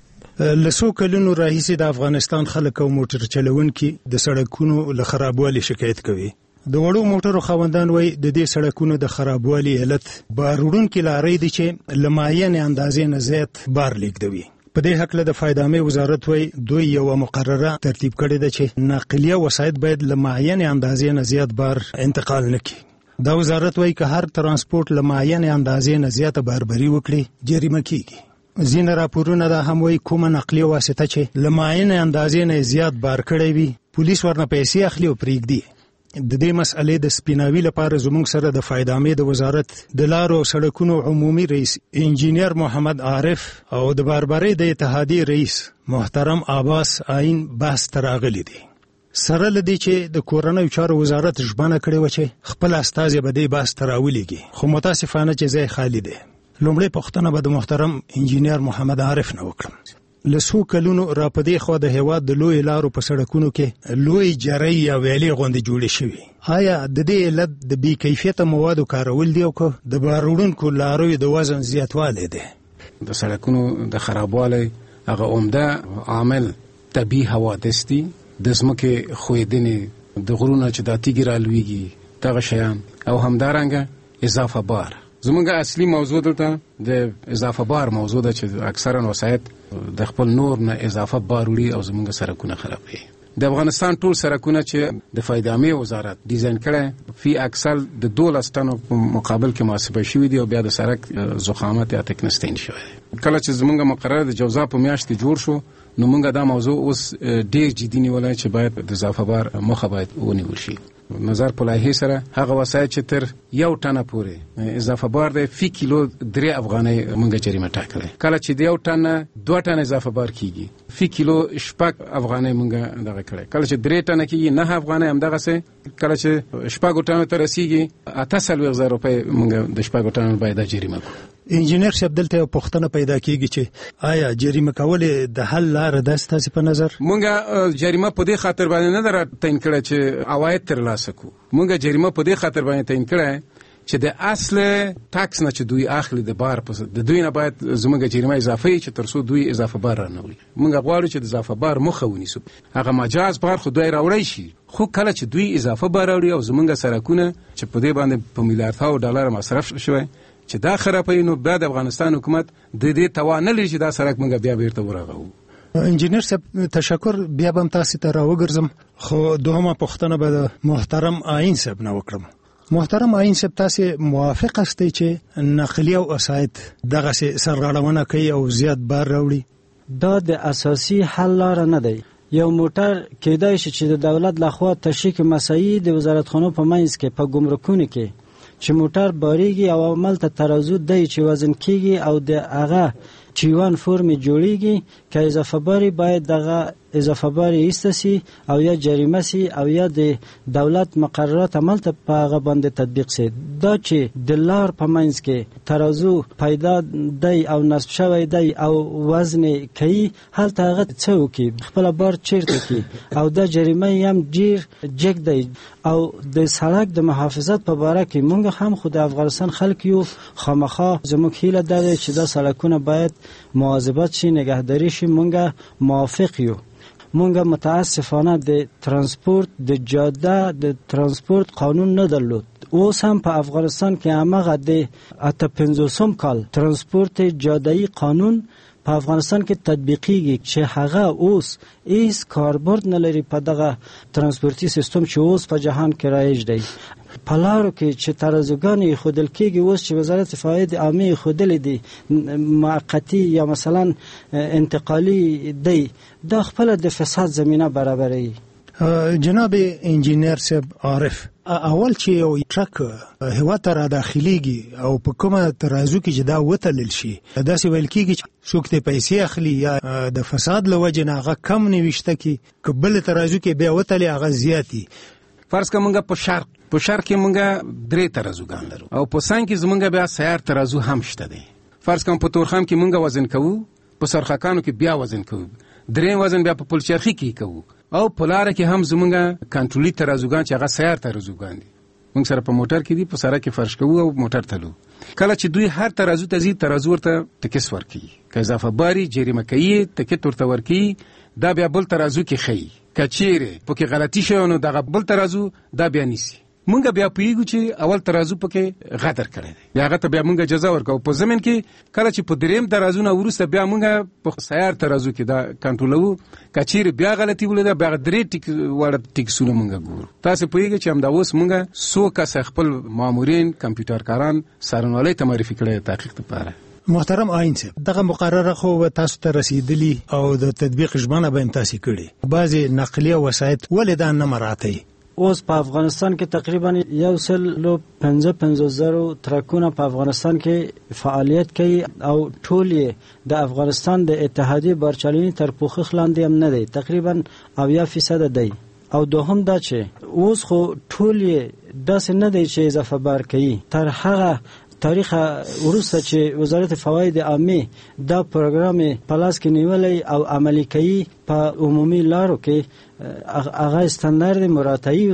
لسو کلونو راهیسې د افغانستان خلک او موټر چلونکي د سړکونو له خرابوالي شکایت کوي. د وړو موټرو خاوندان وایي د دې سړکونو د خرابوالي علت بار وړونکي لارې دي چې له معینې اندازې نه زیات بار لیږدوي. په دې حق له د فایده عامه وزارت وایي دوی یو مقرره ترتیب کړې ده چې نقلیه وسایط باید له معینې اندازې نه زیات بار انتقال نه کړي. دا وزارت وایي که هر ترانسپورت له معینې اندازې نه زیاته باربري وکړي جریمه کیږي. ځینې راپورونه دا هم وایي کومه نقلیه واسطه چې له معینې اندازې نه زیات بار کړی وي پولیس ورنه پیسې اخلي او پرېږدي. د دې مسئلې د سپیناوي لپاره زموږ سره د فایده عامه د وزارت د لارو او سړکونو عمومي رئیس انجینیر محمد عارف او د باربرۍ د اتحادیې رئیس محترم عباس عین بحث ته راغلي دي. سره لدی چې د کورنیو چارو وزارت ژمنه کړې و چې خپل استازي به دې بحث ته راولېږي، خو متاسفانه چې ځای خالی دی. لومړی پوښتنه به د محترم انجینیر محمد عارف نه وکړم. لسو کلونو را پدې خو د هیواد د لوی لارو په سړکونو کې لوی جرۍ یا ویلې غونډې جوړې شوې. آیا د دې علت د بې کیفیته موادو کارول دی او که د بار وړونکو لارو د وزن زیاتوالی دی؟ د سړکونو د خرابوالي هغه عمده عامل طبیعي حوادث دي، د ځمکې ښویېدنې، د غرونو چې دا تیږې رالویږي، دغه شیان، او همدارنګه اضافه بار. زمونږ اصلي موضوع دلته د اضافه بار موضوع ده چې اکثرا وسایط د خپل نور نه اضافه بار وړي او زمونږ سړکونه خرابوي. د افغانستان ټول سړکونه چې د فایده عامه وزارت ډیزاین کړي فی اکثر د دولس ټنو په مقابل کې محاسبه شوی دی او بیا د سړک ضخامت یا تکنس تعیین شوی دی. کله چې زمونږ مقرره د جوزا په میاشت کې جوړ شو نو مونږ دا موضوع اوس ډیر جدي نیولای چې باید د اضافه بار مخه باید ونیول شي. نظر په لایحه سره هغه وسایط چې تر یو ټنه پورې اضافه بار دی فی کیلو درې افغانۍ مونږ جریمه ټاکلې. کله چې د یو ټنه دوه ټنه اضافه بار کیږي فی کیلو شپږ افغانۍ مونږ دغه کړې. کله چې درې ټنه کیږي نه افغانۍ هم دغه سه. کله چې شپږ ټنه ته رسیږي اته سلوي زره روپۍ مونږ د شپږ ټنه باید جریمه کوو. انجینیر صاحب دلته پوښتنه پیدا کیږي چې آیا جریمه کول د حل لار ده ستاسو په نظر؟ مونږه جریمه په دې خاطر باندې نه درته کړه چې عواید ترلاسه کو. مونږه جریمه په دې خاطر باندې تعین کړه چې د اصل ټاکس نه چې دوی اخلي د بار په د دوی نه باید زموږه جریمه اضافه چې ترڅو دوی اضافه بار نه وړي. مونږ غواړو چې د اضافه بار مخه ونیسو. هغه مجاز بار خو دوی راوړی شي، خو کله چې دوی اضافه بار راوړي او زموږه سرکونه چې په دې باندې په میلیارډ ډالر مصرف شوی چې دا خرابوي نو بیا د افغانستان حکومت د دې توان نه لري چې دا سړک موږ بیا بیرته ورغو. انجینیر صاحب تشکر. بیا به تاسو ته راوګرځم، خو دوهمه پوښتنه به د محترم عین صاحب نه وکړم. محترم عین صاحب تاسو موافق استئ چې نقلیه او اسایت دغه سرغړونه کوي او زیات بار راوړي؟ دا د اساسي حل لار نه دی. یو موټر کېدای شي چې د دولت لخوا تشریک مسایي د وزارتخانو په منځ کې په ګمرکونو کې چې موټر باریږي او عمل ته ترازو دی چې وزن کیږي او د هغه چیوان فرم جوړیږي که اضافه باری باید دغه اضافه باری ایستسی او یا جریمه سی او یا د دولت مقررات عمل ته په هغه باندې تطبیق سی. دا چې د لار په منځ کې ترازو پیدا دی او نصب شوی دی او وزن کوي هلته هغه څه وکړي خپل بار چیرته کی او دا جریمه هم ډیر جګ دی. او د سړک د محافظت په باره کې مونږ هم خو د افغانستان خلک یو خامخا زموږ هیله ده چې دا سړکونه باید مواظبت شي، نگهداری شي. مونږ موافق یو. مونږ متاسفانه د ترانسپورت د جاده د ترانسپورت قانون نه درلود. اوس هم په افغانستان کې هغه د اته پنځوسم کال ترانسپورت جاده‌ای قانون په افغانستان کې تطبیقیږي چې هغه اوس هیڅ کاربرد نه لري په دغه ترانسپورتي سیستم چې اوس په جهان کې رایج دی. په لارو کې چې ترازوګانې ښودل کېږي اوس چې وزارت فواید عامې ښودلې دي موقتي یا مثلا انتقالي دی، دا خپله د فساد زمینه برابروي. جناب انجینر صاحب عارف، اول چې یو ټرک هیواد ته را داخليږي او په کومه ترازو کې چې دا وتلل شي، داسې ویل کېږي چې څوک ته پیسې اخلي یا د فساد لوجه نه هغه کم نوښته کی قبل ترازو کې بیا وتلې هغه زیاتی. فرض کومه په شرق په شرق کې مونږه درې ترازوګان لرو او په سان کې زمونږه بیا سیار ترازو هم شته دي. فرض کوم په تورخم کې مونږه وزن کوو، په سرخکانو کې بیا وزن کوو، درې وزن بیا په پلچرخي کې کوو او په لار کې هم زمونږه کنټرولي ترازوګان چې هغه سیار ترازوګان دي. مونږ سره په موټر کې دي، په سره کې فرش کوو او موټر تلو. کله چې دوی هر ترازو ته زی ترازو ورته ټکس ورکي، که اضافه باری جریمه کوي ټکټ ورته ورکي، دا بیا بل ترازو کې خي. کچېره پکې غلطي شوه نو دغه بل ترازو دا بیا نیسي. مونږ بیا پیګو چې اول ترازو پکې غدر کړی دی، بیا هغه ته بیا مونږ جزا ورکو. په زمين کې کله چې په دریم ترازو نه ورسته بیا مونږ په سیار ترازو کې دا کنټرولو. کچېره بیا غلطي ولیده بیا درې ټیک وړ ټیکسونه مونږ ګورو. تاسو پیګو چې هم دا اوس مونږ سو کس خپل مامورین کمپیوټر کاران سرنوالي ته معرفي کړی تحقیق لپاره. محترم آئین صاحب، دغه مقرره خو تاسو ته رسیدلی او د تطبیق ژمنه به تاسو کړی، بعضی نقلیه وسایط ولې دا نه مراعاتي؟ اوس په افغانستان کې تقریبا یو سل لو پنځه پنځوس زره ترکونه په افغانستان کې فعالیت کوي او ټول یې د افغانستان د اتحادیې بارچالینی تر پوښښ لاندې هم نه دی، تقریبا اویا فیصد دی. او دوهم دا چې اوس خو ټول یې داسې نه دی چې اضافه بار کوي. تر هغه تاریخ وروسته چې وزارت فواید عامه دا پروګرام پلاس کې نیولې او عملي کوي په عمومي لارو کې هغه استاندارد مراعاتي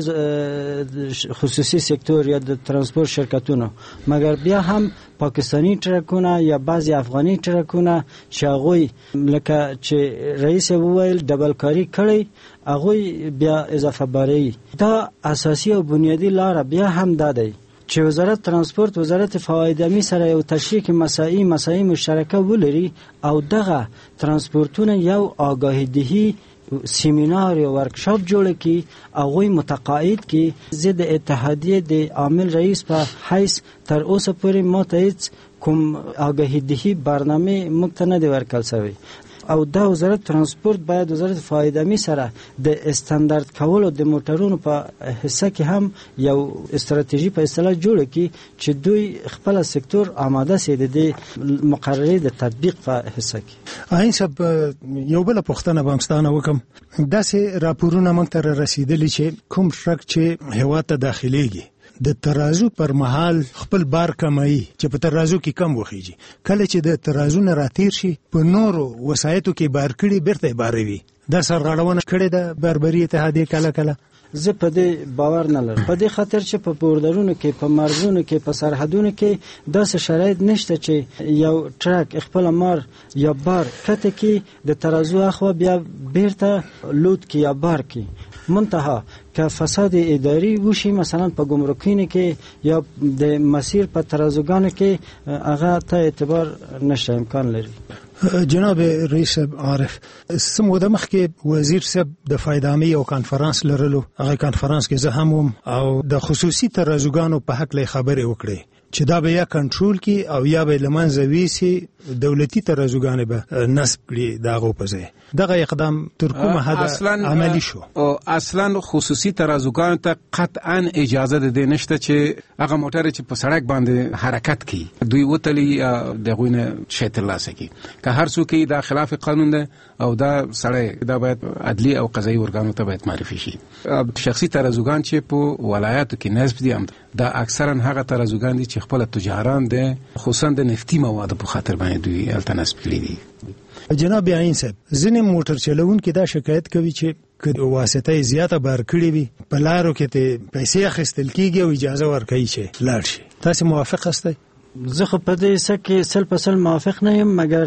خصوصي سکتور یا د ترانسپورت شرکتونو، مګر بیا هم پاکستانی ټرکونه یا بعضی افغاني ټرکونه چې هغه لکه چې رئیس وویل ډبل کاری کړي هغه بیا اضافه باری. دا اساسي او بنیادی لار بیا هم دادی چې وزارت ترانسپورت وزارت فواید عامه سره یو تشریک مسائی مسائی مشترکه ولري او دغه ترانسپورتونه یو آگاهی دهی سیمینار یا ورکشاپ جوړ کی او متقاعد کی ضد اتحادیه د عامل رئیس په حیث تر اوسه پورې متعهد کوم آگاهی دهی برنامه مقتنه دی ورکل شوی او دا وزارت ترانسپورت باید وزارت فواید عامه سره د استاندارد کولو د موټرونو په حصہ کې هم یو استراتیژي په اصطلاح جوړ کی چې دوی خپل سکتور آماده سي د مقررې د تطبیق په حصہ کې. آئین صاحب، یو بل پوښتنه به مستانه وکم، داسې راپورونه موږ ته رسیدلی چې کوم ټرک چې هیواد ته داخليږي د ترازو پر مهال خپل بار کمایي چې په ترازو کې کم وخیږي، کله چې د ترازو نه راتیر شي په نورو وسایتو کې بار کړي بیرته باروي. دا سرغړونه کړې ده بربري اتحادیه کله کله. زه په دې باور نه لرم، په دې خاطر چې په بوردرونو کې په مرزونو کې په سرحدونو کې داسې شرایط نشته چې یو ټرک خپل مار یا بار کته کې د ترازو اخوا بیا بیرته لود کې یا بار کې منتها که فساد اداری وشي، مثلا په ګمرکینو کې یا د مسیر په ترازوګانو کې هغه ته اعتبار نشته، امکان لري. جناب رئیس عارف، سموده مخکې وزیر صاحب د فواید عامه یو کانفرنس لرلو، هغه کانفرنس کې زه هم وم او د خصوصي ترازوګانو په حق له خبرې وکړې چې دا به یا کنټرول کی او یا به لمنځه ویسي، دولتي ترازوګانې به نصب کړي دغه په ځای. دغه اقدام تر کومه حد عملی شو؟ او اصلا خصوصي ترازوګانو ته قطعا اجازه ده نشته چې هغه موټر چې په سړک باندې حرکت کوي دوی وتلی دغه نه شیطان لاسه کی که هر څوک دا خلاف قانون ده او دا سړی دا باید عدلی او قضایي ورګانو ته باید معرفي شي. شخصي ترازوګان چې په ولایاتو کې نصب دي دا اکثرا هغه ترازوګان دي چې خپل تجاران دي، خصوصا د نفتي موادو په خاطر باندې دوی التنس پلی دي. جناب آئین صاحب، ځینې موټر چلوونکي دا شکایت کوي چې که واسطه زیاته بار کړي وي په لارو کې ته پیسې اخیستل کیږي او اجازه ورکوي چې لاړ شي. تاسو موافق هستئ؟ زه خو په دې سکه سل په سل موافق نه یم، مګر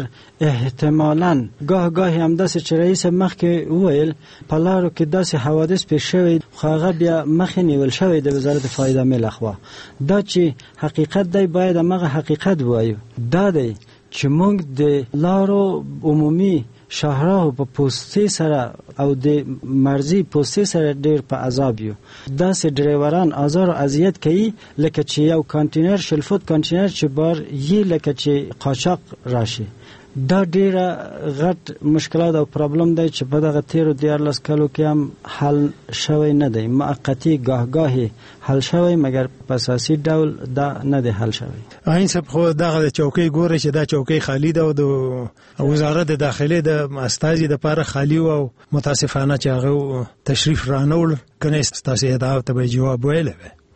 احتمالاً گاه گاهی هم داسې چې رئیس مخکې وویل په لارو کې داسې حوادث پیښ شوي خو هغه بیا مخې نیول شوی د وزارت فواید عامه لخوا. دا چې حقیقت دی باید هغه حقیقت ووایو. دا دی چې موږ د لارو عمومي شهرها په پوستې سره او د مرزي پوستې سره ډېر په عذاب یو. داسې ډریوران آزار او اذیت کوي لکه چې یو کانټینر شل فوټ کانټینر چې بار یې لکه چې قاچاق راشي. دا ډیره غټ مشکلات او پرابلم دی چې په دغه تیرو دیارلس کالو کې هم حل شوی نه دی. موقتی گاهگاهی حل شوی مګر په اساسي ډول دا نه دی حل شوی. آین صاحب خو دغه چوکۍ ګوره چې دا چوکۍ خالی ده او د وزارت داخلي د استازي د پاره خالی او متاسفانه چې هغه تشریف رانول کنه ستاسو ادعا ته جواب ویل.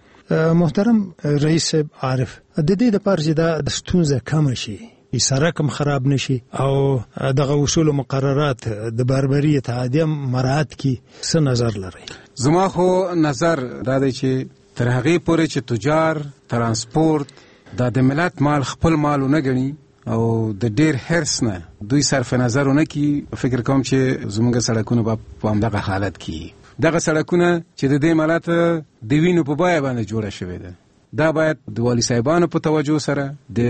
محترم رئیس عارف د دې د پاره چې دا د ستونزه کم شي سرک هم خراب نشي او دغه اصول او مقررات د باربري اتحادیه مراعات کی څه نظر لري؟ زما خو نظر دا دی چې تر هغه پورې چې تجار ترانسپورت د ملت مال خپل مالونه غني او د ډیر هرڅ نه دوی صرف نظرونه کی فکر کوم چې زموږ سړکونه په همدغه حالت کې دغه سړکونه چې د دې ملت د وینو په بای باندې جوړه شوې ده دا باید د والی صاحبانو په توجه سره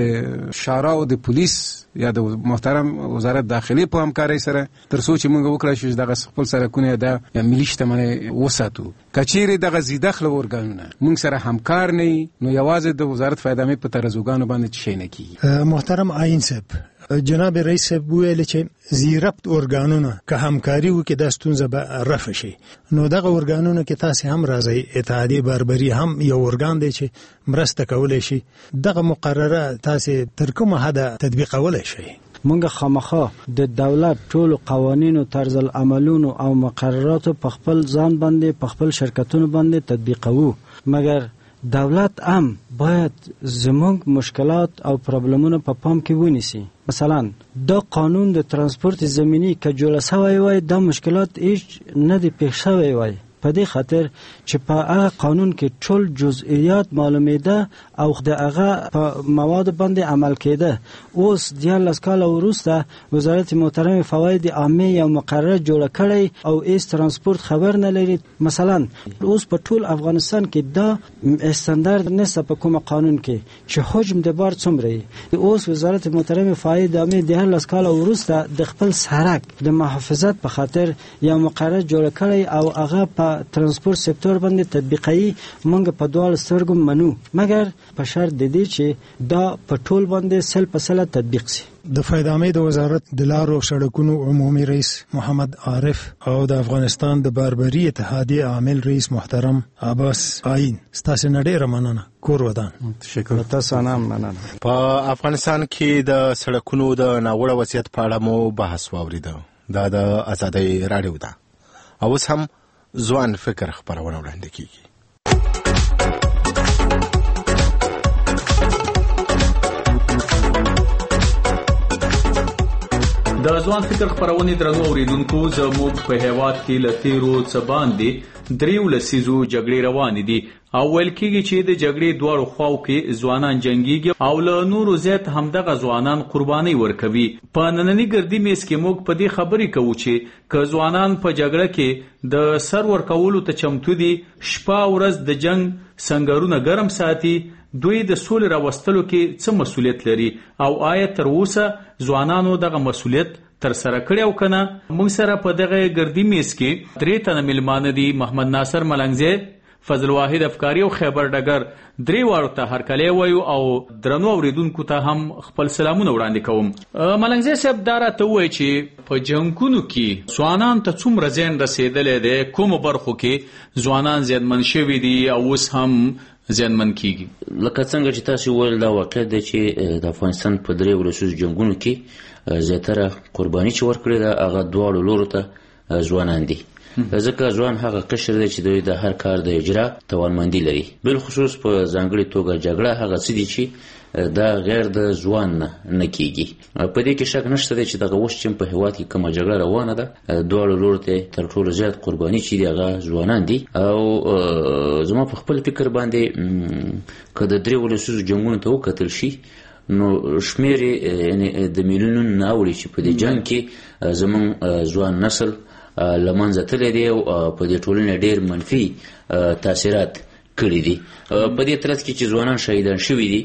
د شورا او د پولیس یا د محترم وزارت داخلي په همکارۍ سره تر څو چې موږ وکړای شو دغه خپل سرکونه د یا ملي شتمنۍ وساتو. کچېرې دغه زیدخله ورګانونه موږ سره همکار نه نو یوازې د وزارت فایدامي په ترازوګانو باندې شي نه کیږي. محترم آیین صاحب جناب رئیس صاحب ویل چې زیربط ارګانونه که همکاري وکړي د ستونزه به رفع شي. نو دغه ارګانونه کې تاسو هم راځي اتحادیه باربري هم یو ارګان دی چې مرسته کولای شي دغه مقرره تاسو تر کومه حد تطبیقولای شي؟ مونږ خامخا د دولت ټول قوانین او طرز العملونو او مقررات په خپل ځان باندې په خپل شرکتونو باندې تطبیقوو مګر دولت هم باید زموږ مشکلات او پرابلمونه په پام کې ونیسي. مثلا دا قانون د ترانسپورت زمینی که جوړ شوی وای دا مشکلات هیڅ نه دی پیښ شوی وای په دې خاطر چې په هغه قانون کې ټول جزئیات معلومېده او د هغه په مواد باندې عمل کېده. اوس دیارلس کاله وروسته وزارت محترم فواید عامه یو مقرره جوړه کړی او ایس ترانسپورت خبر نه لري. مثلا اوس په ټول افغانستان کې دا استاندارد نشته په کوم قانون کې چې حجم د بار څومره. اوس وزارت محترم فواید عامه دیارلس کاله وروسته د خپل سرک د محافظت په خاطر یو مقرره جوړه کړی او هغه په ترانسپورت سکتور باندې تطبیقي مونږ په دوه سترګو منو مګر په شرط د دې چې دا په ټول باندې سل په سل تطبیق شي. د فایدامي د وزارت د لارو سړکونو عمومي رئیس محمد عارف او د افغانستان د باربري اتحادیه عامل رئیس محترم عباس آیین ستاسو نړۍ رمنانه کور ودان. تشکر تاسو نه مننه. په افغانستان کې د سړکونو د ناوړه وضعیت په اړه مو بحث واوریده. دا د آزادۍ رادیو ده. اوس هم ځوان فکر خبرونه وړاندې کیږي. د ځوان فکر خبرونه درنو اوریدونکو زموږ په هیواد کې لتیرو څه باندې دریو لسیزو جګړې روانې دي او ویل کېږي چې د جګړې دواړو خواو کې ځوانان جنگيږي او له نورو زیات همدغه ځوانان قرباني ورکوي. په نننی ګردی میز کې موږ په دې خبرې کوو چې که ځوانان په جګړه کې د سر ورکولو ته چمتو دي شپه ورځ د جنگ سنگرونه ګرم ساتي دوی د سولې راوستلو کې څه مسولیت لري او آیا تر اوسه ځوانانو دغه مسولیت تر سره کړی او کنه؟ موږ سره په دغه ګردی میز کې درې تنه میلمانه دي. محمد ناصر ملنګزی، فضل واحد افکاری او خیبر ډګر درې واړو ته هرکلی وایو او درنو اوریدونکو ته هم خپل سلامونه وړاندې کوم. ملنګزی صاحب دا راته ووایي چې په جنګونو کې ځوانان ته څومره زیان رسېدلی دی؟ کومو برخو کې ځوانان زیانمن شوي دي او اوس هم زیانمن کیږي؟ لکه څنګه چې تاسو وویل دا واقع دی چې د افغانستان په درې ولسیزو جنګونو کې زیاتره قرباني چې ورکړې ده هغه دواړو لورو ته ځوانان دي. ځکه ځوان هغه قشر دی چې دوی د هر کار د اجرا توانمندي لري. بالخصوص په ځانګړې توګه جګړه هغه څه دي چې دا غیر د ځوان نه کیږي. په دې کې شک نشته دی چې دغه اوس چې په هېواد کې کومه جګړه روانه ده دواړو لورو ته تر ټولو زیات قرباني چې دي هغه ځوانان دي. او زما په خپل فکر باندې که د درې ولسیزو جنګونو ته وکتل شي نو شمېر یعنې د میلیونونو نه اوړي چې په دې جنګ کې زموږ ځوان نسل لمنځه تللی دی او په دې ټولنې ډېر منفي تاثیرات کړي دي. په دې ترڅ کې چې ځوانان شهیدان شوي دي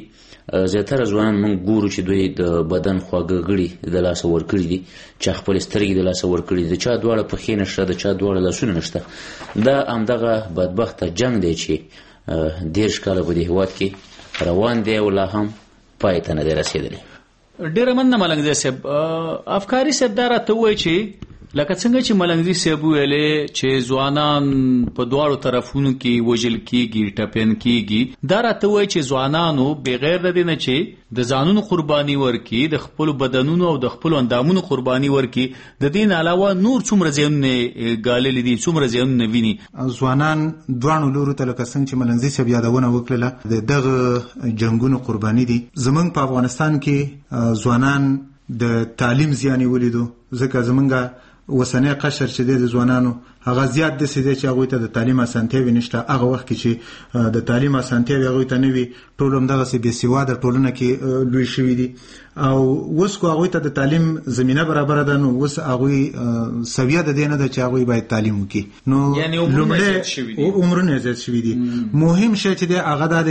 زیاتره ځوانان موږ ګورو چې دوی د بدن خواږه غړي د لاسه ورکړي دي، چا خپل سترګې د لاسه ورکړي دي، د چا دواړه پښې نشته، د چا دواړه لاسونه نشته. دا همدغه بدبخته جنګ دی چې دېرش کاله په دې هېواد کې روان دی او لا هم پای ته نه دی رسېدلی. ډېره مننه ملنګزی صاحب. افکاري صاحب دا راته ووایي چې لکه څنګه چې ملنګزي صاحب ویلې چې ځوانان په دواړو طرفونو کې وژل کېږي، ټپیان کېږي، دا راته وایي چې ځوانانو بغیر د دې نه چې د ځانونو قرباني ورکړي، د خپلو بدنونو او د خپلو اندامونو قرباني ورکړي، د دې نه علاوه نور څومره زیانونه ګاللي دي، څومره زیانونه ویني. ځوانان دواړو لورو ته لکه څنګه چې ملنګزي صاحب یادونه وکړله د دغه جنګونو قرباني دي. زمونږ په افغانستان کې ځوانان د تعلیم زیان یې ولیدو، ځکه زمونږ وسنی قشر چې د ځوانانو هغه زیات د سیده چې هغه ته د تعلیم اسانتیاوي نشته. هغه وخت کې چې د تعلیم اسانتیاوي هغه ته نه وي، ټول هم دغه سي بي سیواده ټولنه کې لوی شوی دي او اوس کو هغه ته د تعلیم زمينه برابر ده، نو اوس هغه سویه د دینه د چې هغه باید تعلیم وکړي. نو یعنی عمرونه زیات شوی دي. مهم شی چې د هغه د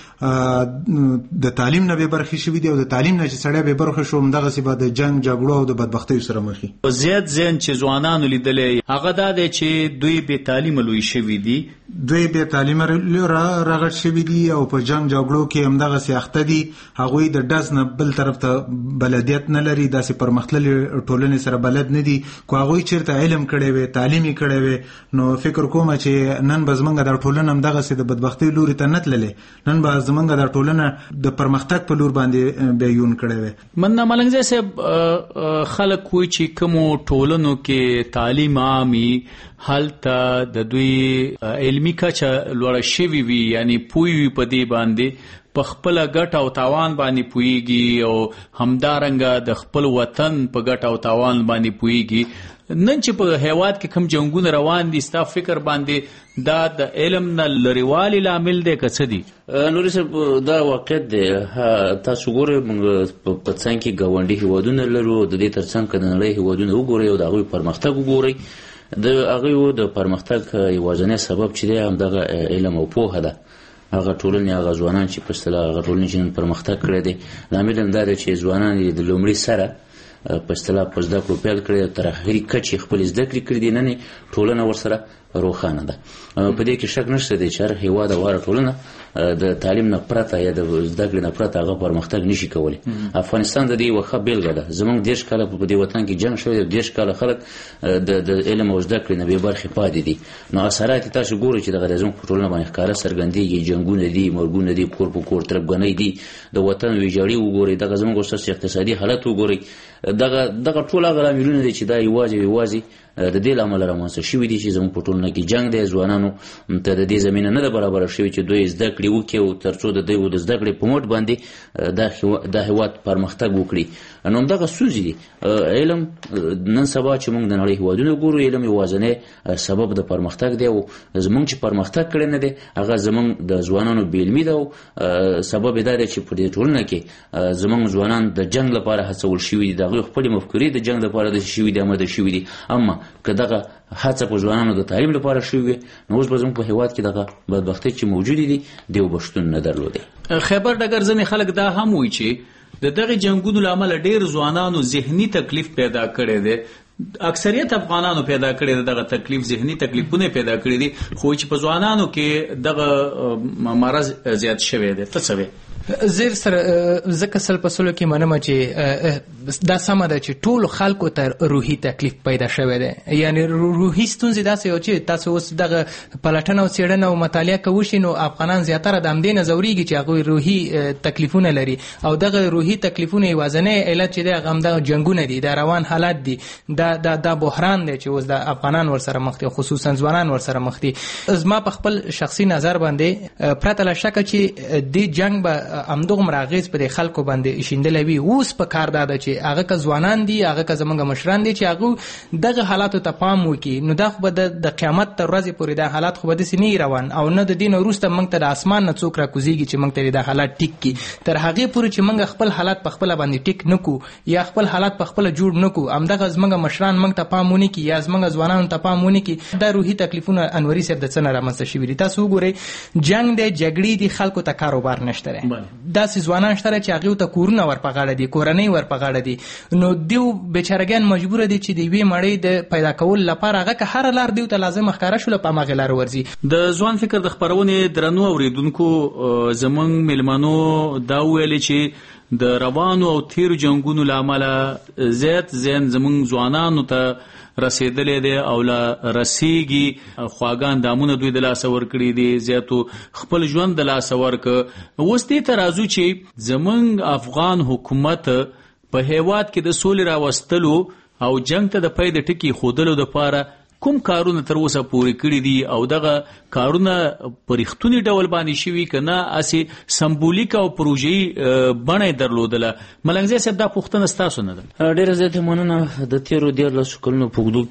چې د تعلیم نه به برخه شوی دي او د تعلیم نه چې سړی به برخه شوم دغه سي به د جنگ جګړو او د بدبختی سره مخ شي. زیات زین چې ځوانانو لیدلې هغه د چې دوی به تعلیم لوي شوی دي، دوی به تعلیم راغټ شوی دي او په جنگ جګړو کې هم دغه سیاخته دي. هغه د داس نه بل طرف ته بلدیت نه لري، داسې پرمختللي ټولنې سره بلد نه دي. کو هغه چیرته علم کړي وي، تعلیمي کړي وي، نو فکر کوم چې نن به زمونږ د ټولنې هم دغه سي د بدبختی لوري ته نه تللې، نن به زمونږ د ټولنې د پرمختګ په لور باندې به یون کړي وي. مننه ملنګزی صاحب. خلک وایي چې کوم ټولنو کې تعلیم عامي هلته د دوی علمي کچه لوړه شوې وي، یعنی پوی وي په دې باندې، په خپل ګټه او تاوان باندې پویږي او همدارنګه د خپل وطن په ګټه او تاوان باندې پویږي. نن چې په هیواد کې کوم جنگونه روان دي، ستا فکر باندې دا د علم نه لريوالي لامل دی که څه دي؟ نوري صاحب دا واقعیت دی. تاسو ګورئ موږ په څنګ کې ګاونډي هیوادونه لرو، د دې ترڅنګ که د نړۍ هیوادونه وګورئ او د هغوی پرمختګ وګورئ، د هغوی د پرمختګ یوازینی سبب چې دی همدغه علم او پوهه ده. هغه ټولنې هغه ځوانان چې په اصطلاح هغه ټولنې چې نن پرمختګ کړی دی، لامل همدا دی چې ځوانان یې د لومړي سره په اصطلاح په زده کړو پیل کړی، تر اخري کچې خپلې زده کړې کړي دي، نن ټولنه ورسره روښانه ده. په دې کې شک نشته دی چې هر هېواد او هره ټولنه د تعلیم نه پرته یا د زده کړې نه پرته هغه پرمختګ نشي کولی. افغانستان د دې یوه ښه بېلګه ده. زموږ دېرش کاله په دې وطن کې جنګ شوی دی، دېرش کاله خلک د علم او زده کړې نه بې برخې پاتې دي. نو اثرات یې تاسو ګورئ چې دغه زموږ په ټولنه باندې ښکاره څرګندېږي، جنګونه دي، مرګونه دي، کور په کور تربګنۍ دي، د وطن ویجاړي وګورئ، دغه زموږ ستاسو اقتصادي حالت وګورئ. دغه دغه ټول هغه لاملونه دي چې دا یوازې یوازې د دې له امله رامنځته شوي دي چې زموږ په ټولنه کې جنګ دی. ځوانانو ته د دې زمینه نه ده برابره شوې چې دوی زده کړې وکړي او تر څو د دوی د زده کړې په موټ باندې دا هېواد پرمختګ وکړي. نو همدغه ستونزې دي. علم نن سبا چې موږ د نړۍ هېوادونه ګورو، علم یوازینی سبب د پرمختګ دی او زموږ چې پرمختګ کړی نه دی هغه زموږ د ځوانانو بې علمي ده او سبب یې دا دی چې په دې ټولنه کې زموږ ځوانان د جنګ لپاره هڅول شوي دي، د هغوی خپلې مفکورې د جنګ لپاره داسې شوي دي، آماده شوي دي. اما که دغه هڅه په ځوانانو د تعلیم لپاره شوې وي، نو اوس به زموږ په هېواد کې دغه بدبختۍ چې موجودې دي د یو به شتون نه درلودی. خیبر ډګر ځینې خلک دا هم وایي چې د دغه جنګونو له امله ډېر ځوانانو ذهني تکلیف پیدا کړی دی. اکثریت افغانانو پیدا کړی دی دغه تکلیف، ذهني تکلیفونه پیدا کړی دي، خو چې په ځوانانو کې دغه مرض زیات شوی دی. ته څه وایې؟ زیر سره ځکه سل په سلو کې منم چې دا سمه ده چې ټولو خلکو ته روحي تکلیف پیدا شوی دی. یعنی روحي ستونزې داسې یو چې تاسو اوس دغه پلټنه او څېړنه او مطالعه که وشي نو افغانان زیاتره د همدې نه ځورېږي چې هغوی روحي تکلیفونه لري او دغه روحي تکلیفونه یوازینی علت چې دی هغه همدغه جنګونه دي، د روان حالت دي، دا دا دا بحران دی چې اوس د افغانان ورسره مخ دي، خصوصا ځوانان ورسره مخ دي. زما په خپل شخصي نظر باندې پرته له شکه چې دې جنګ به همدغومره اغېز په دې خلکو باندې شیندلی وي. اوس په کار دا ده چې چې هغه که ځوانان دي هغه که زمونږ مشران دي چې هغه دغه حالاتو ته پام وکړي نو دا خو به د قیامت تر ورځې پورې دا حالات خو به داسې نه روان او نه د دې نه وروسته موږ ته د اسمان نه څوک راکوزیږي چې موږ ته دا حالات ټیک کړي تر هغې پورې چې موږ خپل حالات په خپله باندې ټیک نه کړو یا خپل حالات په خپله جوړ نه کړو همدغه زموږ مشران موږ ته پام ونه کړي یا زموږ ځوانانو ته پام ونه کړي دا روحي تکلیفونه انوري صاحب د څه نه رامنځته شوي دي تاسو وګورئ جنګ دی جګړې دي خلکو ته کاروبار نشته دی داسې ځوانان شته چې هغوی ته کورونه ور په غاړه دي کورنۍ ور په غاړه دي نو دیو بیچارهګان مجبوره دي چې د یوې مړۍ د پیدا کولو لپاره هغه که هره لار دیو ته لازم ښکاره شوله په هماغې لارې ورځي د ځوان فکر د خپرونې درنو اورېدونکو زموږ میلمنو دا وویلې چې د روانو او تیرو جنګونو له امله زیات زیان زموږ ځوانانو ته رسیدلی دی او لا رسیږي خواګان دامونه دوی د لاسه ورکړي دي زیاتو خپل ژوند د لاسه ورکه اوس دې ته راځو چې زموږ افغان حکومت په هیواد کې د سولې راوستلو او جنګ ته د پای د ټکي ښودلو دپاره کوم کارونه تر اوسه پورې کړي دي او دغه کارونه په رښتوني ډول باندې شوي که نه هسې سمبولیک او پروژهیي بڼه یې درلودله ملنګ صاحب دا پوښتنه ستاسو نه ده ډېره زیاته مننه د تېرو دیارلسو کلونو په اوږدو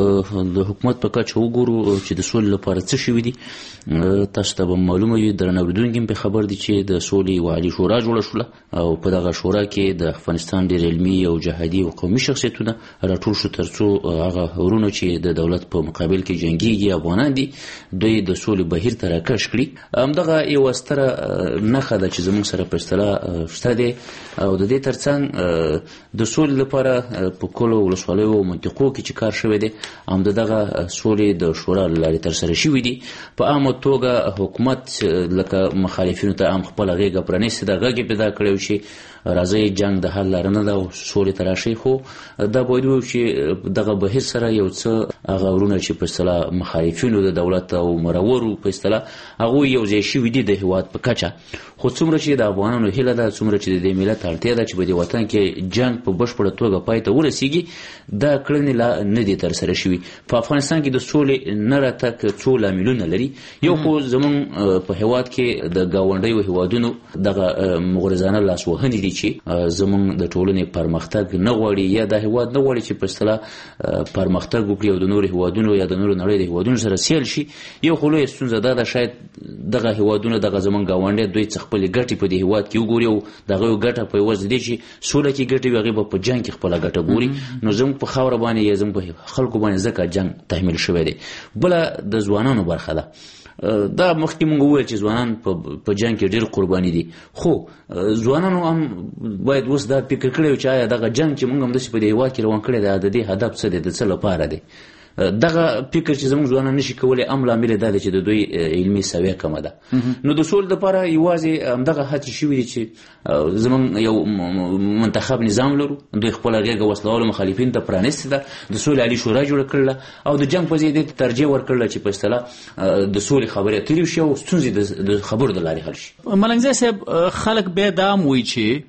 کې د حکومت په کچه وګورو چې د سولې لپاره څه شوي دي تاسو ته به معلومه وي درنه اورېدونکي هم پرې خبر دي چې د سولې یوه عالي شورا جوړه شوله او په دغه شورا کې د افغانستان ډېر علمي او جهادي او قومي شخصیتونه راټول شو تر څو هغه ورونه چې د دولت په مقابل کې جنګیږي افغانان دي دوی د سولې بهیر ته راکش کړي همدغه یوه ستره نښه ده چې زموږ سره په اصطلاح شته دی او د دې ترڅنګ د سولې لپاره په کلو ولسوالیو او منطقو کې چې کار شوی دی همدغه سولې د شورا له لارې ترسره شوي دي په عامه توګه حکومت لکه مخالفینو ته هم خپله غېږه پرانیستې ده غږ یې پیدا کړی و چې راځئ جنګ د حل لاره نه ده او سولې ته راشئ خو دا باید ووایو چې دغه بهیر سره یو څه هغه ورونه چې په اصطلاح مخالفینو د دولت او مرورو په اصطلاح هغوی یو ځای شوي دي د هېواد په کچه خو څومره چې د افغانانو هیله ده څومره چې د دې ملت اړتیا ده چې په دې وطن کې جنګ په بشپړه توګه پای ته ورسیږي دا کړنې لا نه دي ترسره شوي په افغانستان کې د سولې نه راتګ څو لاملونه لري یو خو زموږ په هېواد کې د ګاونډیو هېوادونو دغه مغرضانه لاسوهنې دي چې زموږ د ټولنې پرمختګ نه غواړي یا دا هېواد نه غواړي چې په اصطلاح پرمختګ وکړي او د نورو هېوادونو یا د نورو نړۍ د هېوادونو سره سیل شي یو خو لویه ستونزه دا ده شاید دغه هېوادونه دغه زموږ ګاونډی دوی څه خپلې ګټې په دې هېواد کې وګوري او د هغوی ګټه په یوازې دی چې سوله کې ګټې وي هغې به په جنګ کې خپله ګټه ګوري نو زموږ په خاوره باندې یا زموږ په خلکو باندې ځکه جنګ تحمیل شوی دی بله د ځوانانو برخه ده دا مخکې مونږ وویل چې ځوانان په جنګ کې ډېر قرباني دي خو ځوانانو هم باید اوس دا فکر کړی چې آیا دغه جنګ چې مونږ همداسې په دې هېواد کې روان کړی دی د دې هدف څه دی د څه لپاره دی دغه فکر چې زموږ ځوانان نشي کولی هم لامل دا دی چې د دوی علمي سویه کمه ده نو د سولې لپاره یوازې همدغه هڅې شوي دي چې زموږ یو منتخب نظام لرو دوی خپله غېږه وسلوالو مخالفینو ته پرانیستې ده د سولې عالي شورا جوړه کړله او د جنګ په ځای دې ته ترجیح ورکړله چې په اصطلاح د سولې خبرې اترې وشي او ستونزې د خبرو د لارې حل شي ملنګ صاحب خلک بیا دا هم وایي چې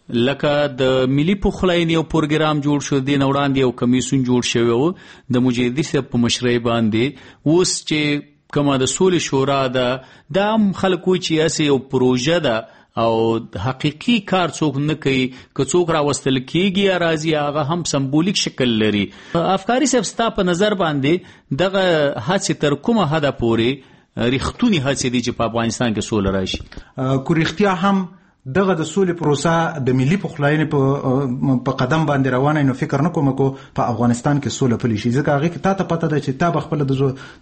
لکه د ملي پخلاینې یو پروګرام جوړ شو دې نه وړاندې یو کمیسیون جوړ شوی و د مجاهدي صاحب په مشرۍ باندې اوس چې کومه د سولې شورا ده دا هم خلک وایي چې هسې یو پروژه ده او حقیقي کار څوک نه کوي که څوک راوستل کېږي یا راځي هغه هم سمبولیک شکل لري افکاري صاحب ستا په نظر باندې دغه هڅې تر کومه حده پورې رښتونې هڅې دي چې په افغانستان کې سوله راشي کو رښتیا هم دغه د سولې پروسه د ملي پخلاینې په قدم باندې روانه نو فکر نه کوم کو په افغانستان کې سوله پلی شي ځکه هغه کې تا ته پته ده چې تا به خپل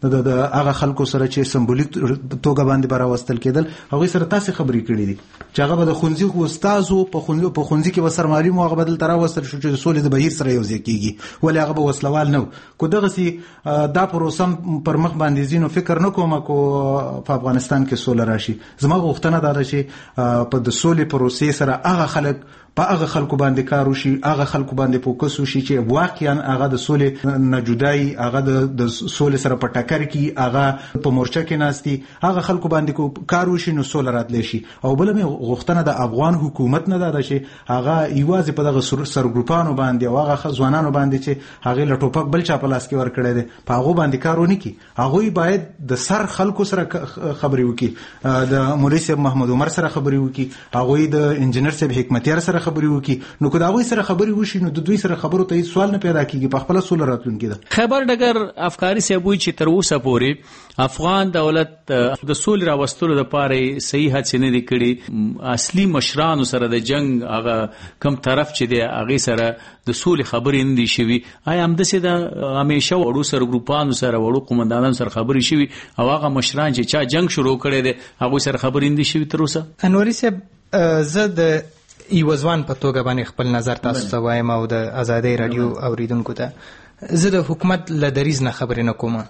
د هغه خلکو سره چې سمبولیک توګه باندې براوستل کېدل هغه سره تاسو خبرې کړې دي چې هغه به د خونځي خو استادو په خونځي په خونځي کې وسر معلوم هغه بدل تراوستل شو چې سولې د بهیر سره یو ځای کېږي ولې هغه به وسلوال نه کو دغه سي دا پروسه پر مخ باندې زینو فکر نه کوم کو په افغانستان کې سوله راشي زما غوښتنه ده چې په د سولې پروسې سره هغه خلک په هغه خلکو باندې کار وشي هغه خلکو باندې فوکس وشي چې واقعا هغه د سولې نه جدای هغه د سولې سره په ټکر کې هغه په مورچه کې ناستي هغه خلکو باندې کار وشي نو سوله راتلی شي او بل مې غوښتنه د افغان حکومت نه ده چې هغه یوازې په دغه سرګروپانو باندې او هغه ځوانانو باندې چې هغه له ټوپک بل چا په لاس کې ورکړی دی په هغو باندې کار ونه کړي هغوی باید د سر خلکو سره خبرې وکړي د مولوي صاحب محمد عمر سره خبرې وکړي هغوی د انجنیر صاحب حکمتیار سره خبرې وکړي نو که د هغوی سره خبرې وشي نو د دوی سره خبرو ته هیڅ سوال نه پیدا کیږي په خپله سوله راتلونکې ده. خیبر ډګر افکاري صاحب وایي چې تر اوسه پورې افغان دولت د سولې راوستلو دپاره صحیح هڅې نه دي کړي. اصلي مشرانو سره د جنګ هغه کم طرف چې دی هغې سره د سولې خبرې نه دي شوي. آیا همداسې د همیشه وړو سره ګروپانو سره وړو قومندانانو سره خبرې شوي او هغه مشران چې چا جنګ شروع کړی دی هغوی سره خبرې نه دي شوي تر اوسه؟ انوري صاحب زه د یو ځوان په توګه باندې خپل نظر تاسو ته وایم او د ازادۍ راډیو اوریدونکو ته زه د حکومت له دریځ نه خبرې نه کوم.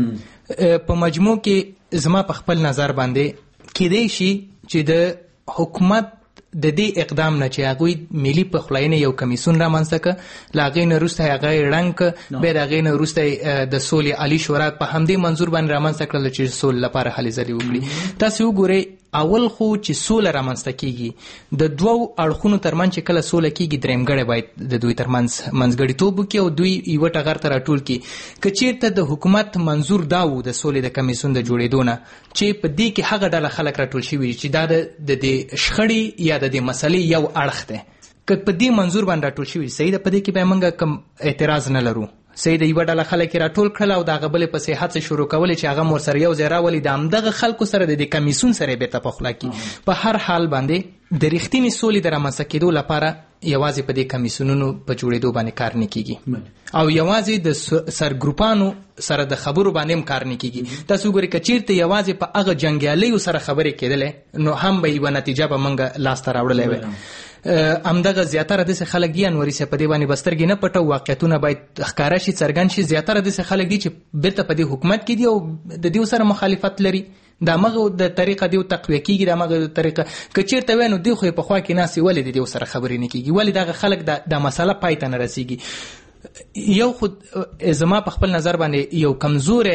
په مجموع کې زما په خپل نظر باندې کېدای شي چې د حکومت د دې اقدام نه چې هغوی ملي پخلاینې یو کمیسیون رامنځته کړه له هغې نه وروسته هغه یې ړنګ کړه بیا د هغې نه وروسته د سولې عالي شورا په همدې منظور باندې رامنځته کړله چې سولې لپاره هلې ځلې وکړي. تاسې وګورئ اول خو چې سوله رامنځته کیږي د دوو اړخونو ترمنځ چې کله سوله کیږي درېمګړی باید د دوی ترمنځ منځګړیتوب وکړي او دوی یوه ټغر ته راټول کړي. که چېرته د حکومت منظور دا و د سولې د کمیسیون د جوړېدو نه چې په دې کې هغه ډله خلک راټول شوي چې دا د دې شخړې یا د دې مسلې یو اړخ دی که په دې منظور باندې راټول شوي صحیح ده په دې کې بیا موږ کوم اعتراض نه لرو. صحیح ده یوه ډله خلک یې راټول کړل او د هغه بلې پسې هڅې شروع کولې چې هغه مور سره یو ځای راولي د همدغه خلکو سره د دې کمیسیون سره یې بېرته پخلا کړي. په هر حال باندې د رښتینې سولې د رامنځته کېدو لپاره یوازې په دې کمیسیونونو په جوړېدو باندې کار نه کیږي او یوازې د سرګروپانو سره د خبرو باندې هم کار نه کیږي. تاسو وګورئ که چېرته یوازې په هغه جنګیالیو سره خبرې کېدلې نو هم به یوه نتیجه به موږ لاسته راوړلی وی. همدغه زیاتره داسې خلک دي انوري صاحب په دې باندې به سترګې نه پټو واقعیتونه باید ښکاره شي څرګند شي. زیاتره داسې خلک دي چې بیرته په دې حکومت کې دي او د دې سره مخالفت لري د همغه د طریقه دیو تقویه کیږي د همغه طریقه که چېرته وای نو دوی خو یې پخوا کې ناستې ولې د دې سره خبرې نه کیږي ولې دغه خلک دا مسله پای ته نه رسیږي. یو خود زما په خپل نظر باندې یو کمزور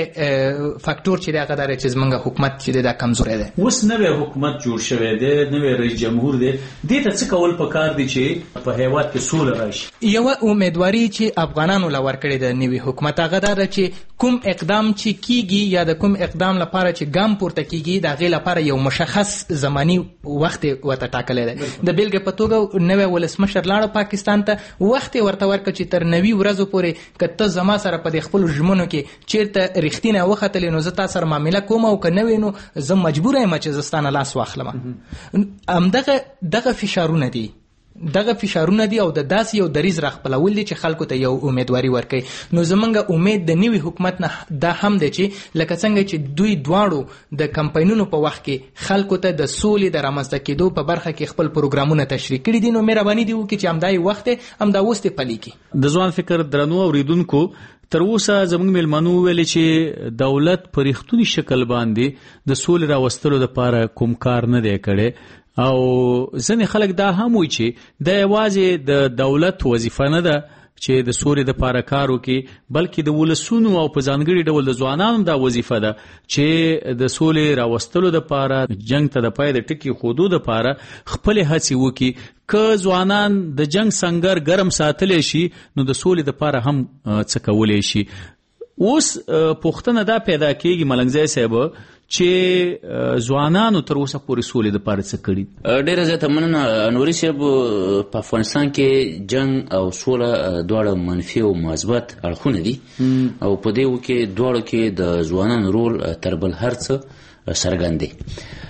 فاکتور چې دی هغه دا دی چې زموږ حکومت چې دی دا کمزوری دی. اوس نوی حکومت جوړ شوی دی نوی رئیس جمهور دی دې ته څه کول پکار دی چې په هیواد کې سوله راشي؟ یوه امیدواري چې افغانانو له ورکړې د نوي حکومت هغه دا ده چې کوم اقدام چې کیږي یا د کوم اقدام لپاره چې ګام پورته کیږي د هغې لپاره یو مشخص زماني وخت یې ورته ټاکلی دی. د بیلګې په توګه نوی ولسمشر لاړه پاکستان ته وخت یې ورته ورکړه چې تر نوي ورځو پورې که ته زما سره په دې خپلو ژمنو کې چېرته رښتینی وختلې نو زه تا سره معامله کوم او که نه وي نو زه مجبوره یم چې زه ستا نه لاس واخلم. همدغه دغه فشارونه دي دغه فشارونه دي او د داسې یو دریځ راخپلول دي چې خلکو ته یو امیدواري ورکوي. نو زمونږ امید د نوي حکومت نه دا هم دی چې لکه څنګه چې دوی دواړو د کمپاینونو په وخت کې خلکو ته د سولې د رامنځته کېدو په برخه کې خپل پروګرامونه تشریح کړي دي نو مهرباني دي وکړي چې همدا وخت همدا اوس دې پلي کړي. د ځوان فکر درنو اوریدونکو تر اوسه زموږ میلمنو ویلې چې دولت په رښتوني شکل باندې د سولې راوستلو دپاره کوم کار نه دی کړی او ځینې خلک دا هم وایي چې دا یوازې د دولت وظیفه نه ده چې د سولې دپاره کار وکړي بلکې د ولسونو او په ځانګړي ډول د ځوانانو دا وظیفه ده چې د سولې راوستلو دپاره جنګ ته د پای د ټکي ښودو دپاره خپلې هڅې وکړي. که ځوانان د جنګ سنګر ګرم ساتلی شي نو د سولې دپاره هم څه کولی شي. اوس پوښتنه دا پیدا کېږي ملنګزی صاحب چې ځوانانو تر اوسه پورې سولې دپاره څه کړي؟ ډېره زیاته مننه انوري صاحب. په افغانستان کې جنګ او سوله دواړه منفي او مثبت اړخونه دي او په دې کې دواړو کې د ځوانانو رول تر بل هر څه څرګند دی.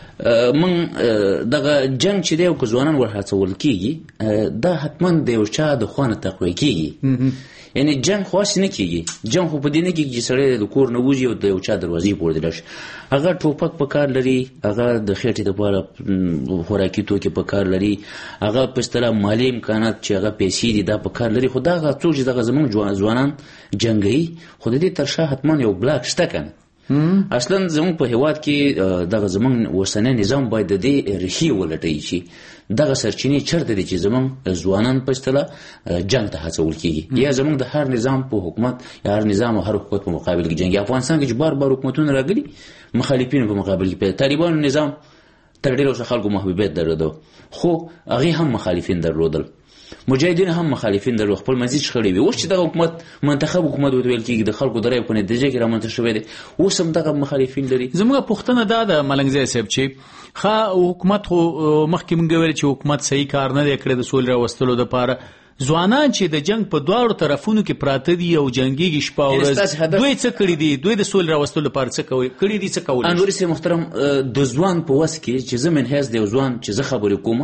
من دغه جنګ چې دی او که ځوانان ورهڅول کېږي دا حتما د یو چا د خوا نه تقویه کېږي. یعنی جنګ خو هسې نه کېږي جنګ خو په دې نه کېږي چې سړی د کور نه وځي او د یو چا دروازې پورې راشي. هغه ټوپک په کار لري هغه د خېټې دپاره خوراکي توکي په کار لري هغه په اصطلاح مالي امکانات چې هغه پیسې دي دا په کار لري. خو دغه څوک چې دغه زموږ ځوانان جنګوي خو د دې تر شا حتما یو بلاک شته که نه. اصلا زموږ په هیواد کې دغه زموږ اوسنی نظام باید د دې ریښې ولټوي چې دغه سرچینې چېرته دي چې زموږ ځوانان په اصطلاح جنګ ته هڅول کېږي یا زموږ د هر نظام په حکومت یا هر نظام او هر حکومت په مقابل کې جنګي. افغانستان کې چې بار بار حکومتونه راغلي مخالفینو په مقابل کې طالبانو نظام تر ډېره اوسه خلکو محبوبیت درلوده خو هغې هم مخالفین درلودل مجاهدین هم مخالفین درلود، خپل منځي شخړې وي. اوس چې دغه حکومت منتخب حکومت ورته ویل کېږي د خلکو د رایې په نتیجه کې رامنځته شوی دی، اوس هم دغه مخالفین لري. زموږ پوښتنه دا ده ملنګزی صاحب چې ښه حکومت خو مخکې موږ ویل چې حکومت صحیح کار نه دی کړی د سولې راوستلو دپاره، ځوانان چې د جنگ په دواړو طرفونو کې پراته دي او جنګېږي شپه او ورځ، دوی څه کړي دي؟ دوی د سولې راوستلو لپاره څه کړي دي؟ څه کولی شي؟ انوري صاحب محترم، د ځوان په وس کې چې زه منحیث د یو ځوان چې زه خبرې کوم،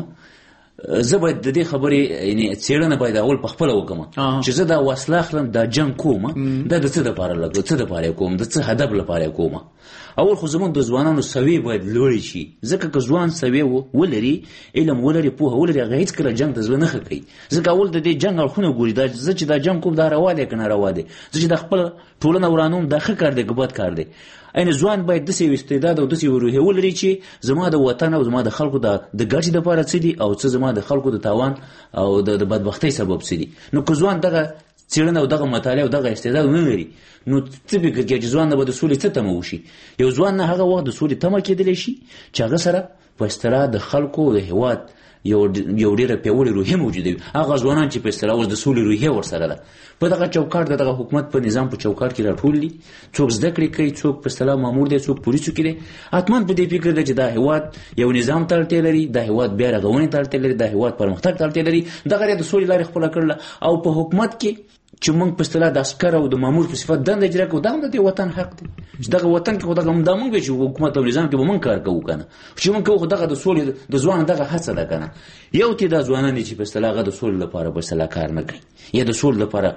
زه باید د دې خبرې یعنی څېړنه باید اول په خپله وکړم چې زه دا وسله اخلم دا جنګ کوم دا د څه دپاره لګوم، څه دپاره کوم، د څه هدف لپاره کوم. اول خو زموږ د ځوانانو سویې باید لوړې شي، ځکه که ځوان سویې ولري، علم ولري، پوهه ولري، هغه هېڅکله جنګ ته زړه نه ښه کوي. ځکه اول د دې جنګ اړخونه ګوري، دا زه چې دا جنګ کوم دا روا دی که ناروا دی، زه چې دا خپله ټولنه ورانوم دا ښه کار دی که بد کار دی. یعنې ځوان باید داسې یو استعداد او داسې یو روحیه ولري چې زما د وطن او زما د خلکو د ګټې دپاره څه دي او څه زما د خلکو د تاوان او د بدبختۍ سبب څه دي. نو که ځوان دغه څېړنه او دغه مطالعه او دغه استعداد نه لري، نو څه فکر کوي چې ځوان نه به د سولې څه تمه وشي؟ یو ځوان نه هغه وخت د سولې تمه کېدلی شي چې هغه سره په اصطلاح د خلکو د هېواد یو یو ډېره پیاوړې روحیه موجوده وي. هغه ځوانان چې په اصطلاح اوس د سولې روحیه ورسره ده، په دغه چوکاټ د دغه حکومت په نظام په چوکاټ کې راټول دي، څوک زده کړې کوي، څوک په اصطلاح مامور دی، څوک پولیسو کې دی. حتما په دې فکر دی چې دا هېواد یو نظام ته اړتیا لري، دا هېواد بیا رغونې ته اړتیا لري، دا هېواد پرمختګ ته اړتیا لري. دغه د سولې لارې خپله کړله او په حکومت کې چې موږ په اصطلاح د عسکر او د مامور په صفت دنده اجرا کوو، دا هم د دې وطن حق دی چې دغه وطن کې خو دغه دا موږ وایو چې حکومت او نظام کې به موږ کار کوو که نه، چې موږ کوو خو دغه د سولې د ځوان دغه هڅه ده که نه. یو تعداد ځوانان دي چې په اصطلاح هغه د سولې لپاره په اصطلاح کار نه کوي یا د سولې لپاره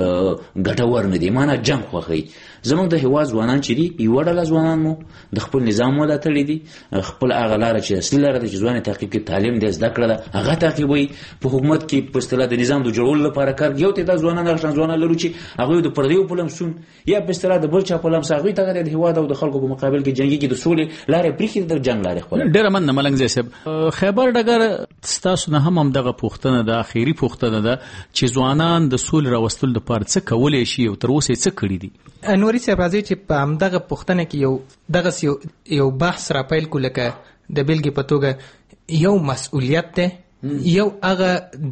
ګټور نه دي، معنا جنګ خوښوي. زموږ د هېواد ځوانان چې دي، یوه ډله ځوانان مو د خپل نظام ملاتړي دي، خپل هغه لاره چې اصلي لاره ده چې ځوان یې تعقیب کړي، تعلیم دی، زده کړه ده، هغه تعقیبوي. په حکومت کې په اصطلاح د نظام د جوړولو لپاره کار. یو تعداد ځوانان هغه شان ځوانان لرو چې هغوی د پردیو په لمسون یا په اصطلاح د بل چا په لمس هغوی ته د هېواد او د خلکو په مقابل کې جنګېږي، د سولې لارې پرېښي، د جنګ لارې خپله. ډېره مننه ملنګزی صاحب. خیبر ډګر ستاسو نه هم همدغه پوښتنه ده، اخري پوښتنه ده چې ځوانان د سولې راوستلو لپاره څه کولی شي او تر اوسه یې څه کړي دي؟ انوري صاحب راځي چې په همدغه پوښتنه کې یو دغسې یو, یو بحث راپیل کړو، لکه د بېلګې په توګه یو مسؤلیت دی، یو هغه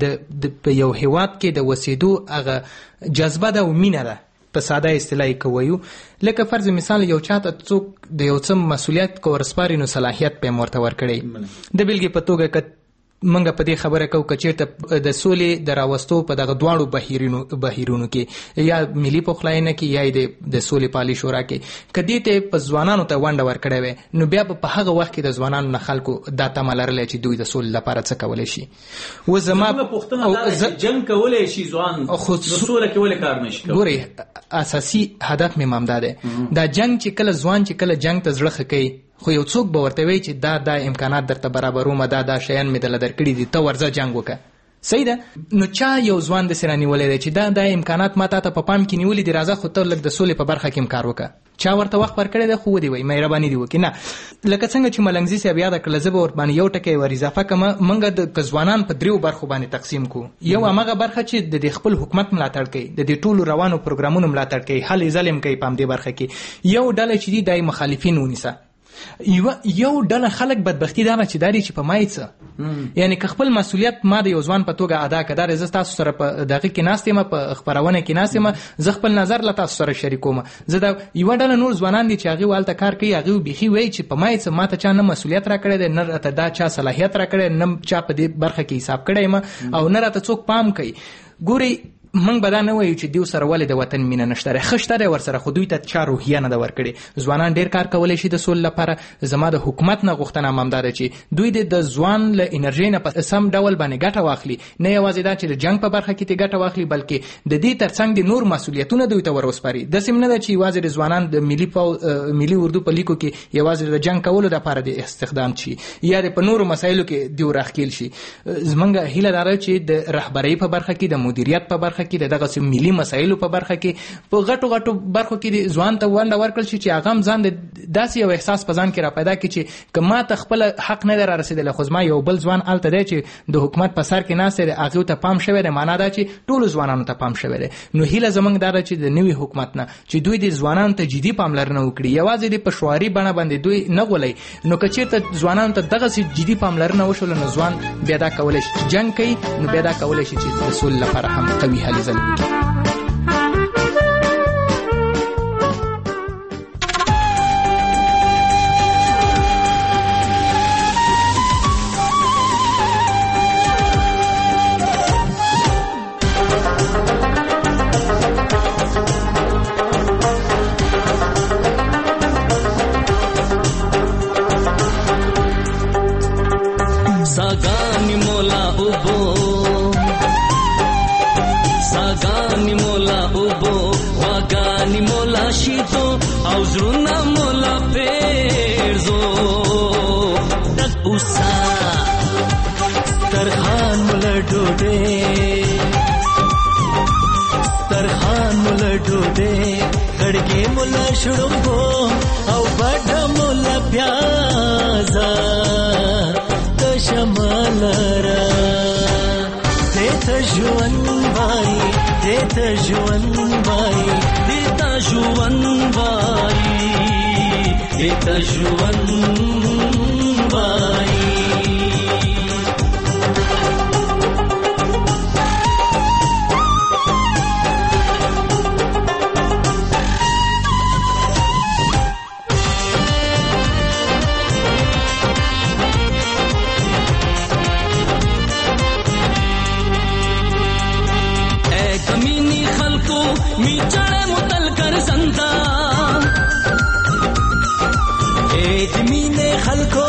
د په یو هېواد کې د اوسېدو هغه جذبه ده او مینه ده، په ساده اصطلاح یې که وایو. لکه فرض مثال یو چاته څوک د یو څه مسؤلیت که ورسپاري نو صلاحیت به یې ورته ورکړی. د بېلګې په توګه که موږ په دې خبره کوو که چېرته د سولې د راوستو په دغه دواړو بهیرونو بهیرونو کې یا ملي پخلاینه کې یا د سولې پالي شورا کې که دې ته په ځوانانو ته ونډه ورکړې وی، نو بیا په هغه وخت کې د ځوانانو نه خلکو دا تمه لرلی چې دوی د سولې لپاره څه کولی شي. و زما پوښتنه دا ده چې جنګ کولی شي ځوان، نو سوله کې ولې کار نه شي کولی؟ ګورئ، اساسي هدف مې همدا دی. دا جنګ چې کله ځوان چې کله جنګ ته زړه ښه کوي، خو یو څوک به ورته وایي چې دا دا امکانات درته برابرومه، دا دا شیان مې دله درکړي دي، ته ورځه جنګ وکړه. صحیح ده؟ نو چا یو ځوان داسې رانیولی دی چې دا دا امکانات ما تا ته په پام کې نیولي دي، راځه خو ته لږ د سولې په برخه کې هم کار وکړه. چا ورته وخت ورکړی دی؟ خو ودې وایي مهرباني دې وکړي. نه، لکه څنګه چې ملنګزي صاحب یاده کړله، زه به ورباندې یو ټکی ور اضافه کړم. موږ د ځوانان په دریو برخو باندې تقسیم کړو. یو همغه برخه چې د دې خپل حکومت ملاتړ کوي، د دې ټولو روانو پروګرامونو ملاتړ کوي، هلې ځلې هم کوي په همدې برخه کې. یو ډله چې دي دا یې مخالفین ونیسه. یو یو ډله خلک بدبختی دا چې داري چې په مای څه یعنی که خپل مسؤلیت ما د یو ځوان په توګه ادا کړه، زه تاسو سره په دغه کې ناست یم، په خبرونه کې ناست یم، زه خپل نظر له تاسو سره شریکوم. زه دا یو ډله نور ځوانان دي چې هغه والته کار کوي، هغه بيخي وایي چې په مای څه ماته چا نه مسؤلیت را کړی دی، نه راته دا چا صلاحیت را کړی، نه چا په دې برخه کې حساب کړی یم او نه راته څوک پام کوي. ګوري موږ به دا نه وایو چې دیو سره ولې د وطن مینه نشته، ښه شته دی ورسره، خو دوی ته چا روحیه نه ده ورکړې. ځوانان ډېر کار کولی شي د سولې لپاره. زما د حکومت نه غوښتنه هم همدا ده چې دوی د ځوان له انرژۍ نه په سم ډول باندې ګټه واخلي، نه یوازې دا چې د جنګ په برخه کې ترې ګټه واخلي، بلکې د دې تر څنګ د نور مسؤلیتونه دوی ته ور وسپاري. داسې هم نه ده چې یوازې د ځوانان د ملي ملي اردو په لیکو کې یوازې د جنګ کولو دپاره د استخدام شي یا د په نورو مسایلو کې دیو راښکیل شي. زموږ هیله دا ده چې د رهبرۍ په برخه کې، د مدیریت په برخه برخه کې د دغه ملي مسایلو په برخه کې په غټو غټو برخو کې ځوان ته ونډه ورکړل شي چې هغه هم ځان داسې یو احساس په ځان کې را پیدا کړي چې که ما ته خپل حق نه در رسیدلی خو زما یو بل ځوان هلته دی چې د حکومت په سر کې ناست دی هغې ته پام شوی دی معنا دا چې ټولو ځوانانو ته پام شوی دی نو هیله زموږ دا ده چې د نوي حکومت نه چې دوی د ځوانانو ته جدي پاملرنه وکړي یوازې د په شعاري بڼه باندې دوی نه غولوي نو که چېرته ځوانانو ته دغسې جدي پاملرنه وشوله نو ځوان بیا دا کولی شي چې جنګ کوي نو بیا دا کولی شي چې د سولې لپاره هم قوي هلې ځلې وکړي.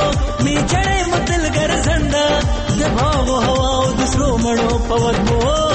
مړو په ودمو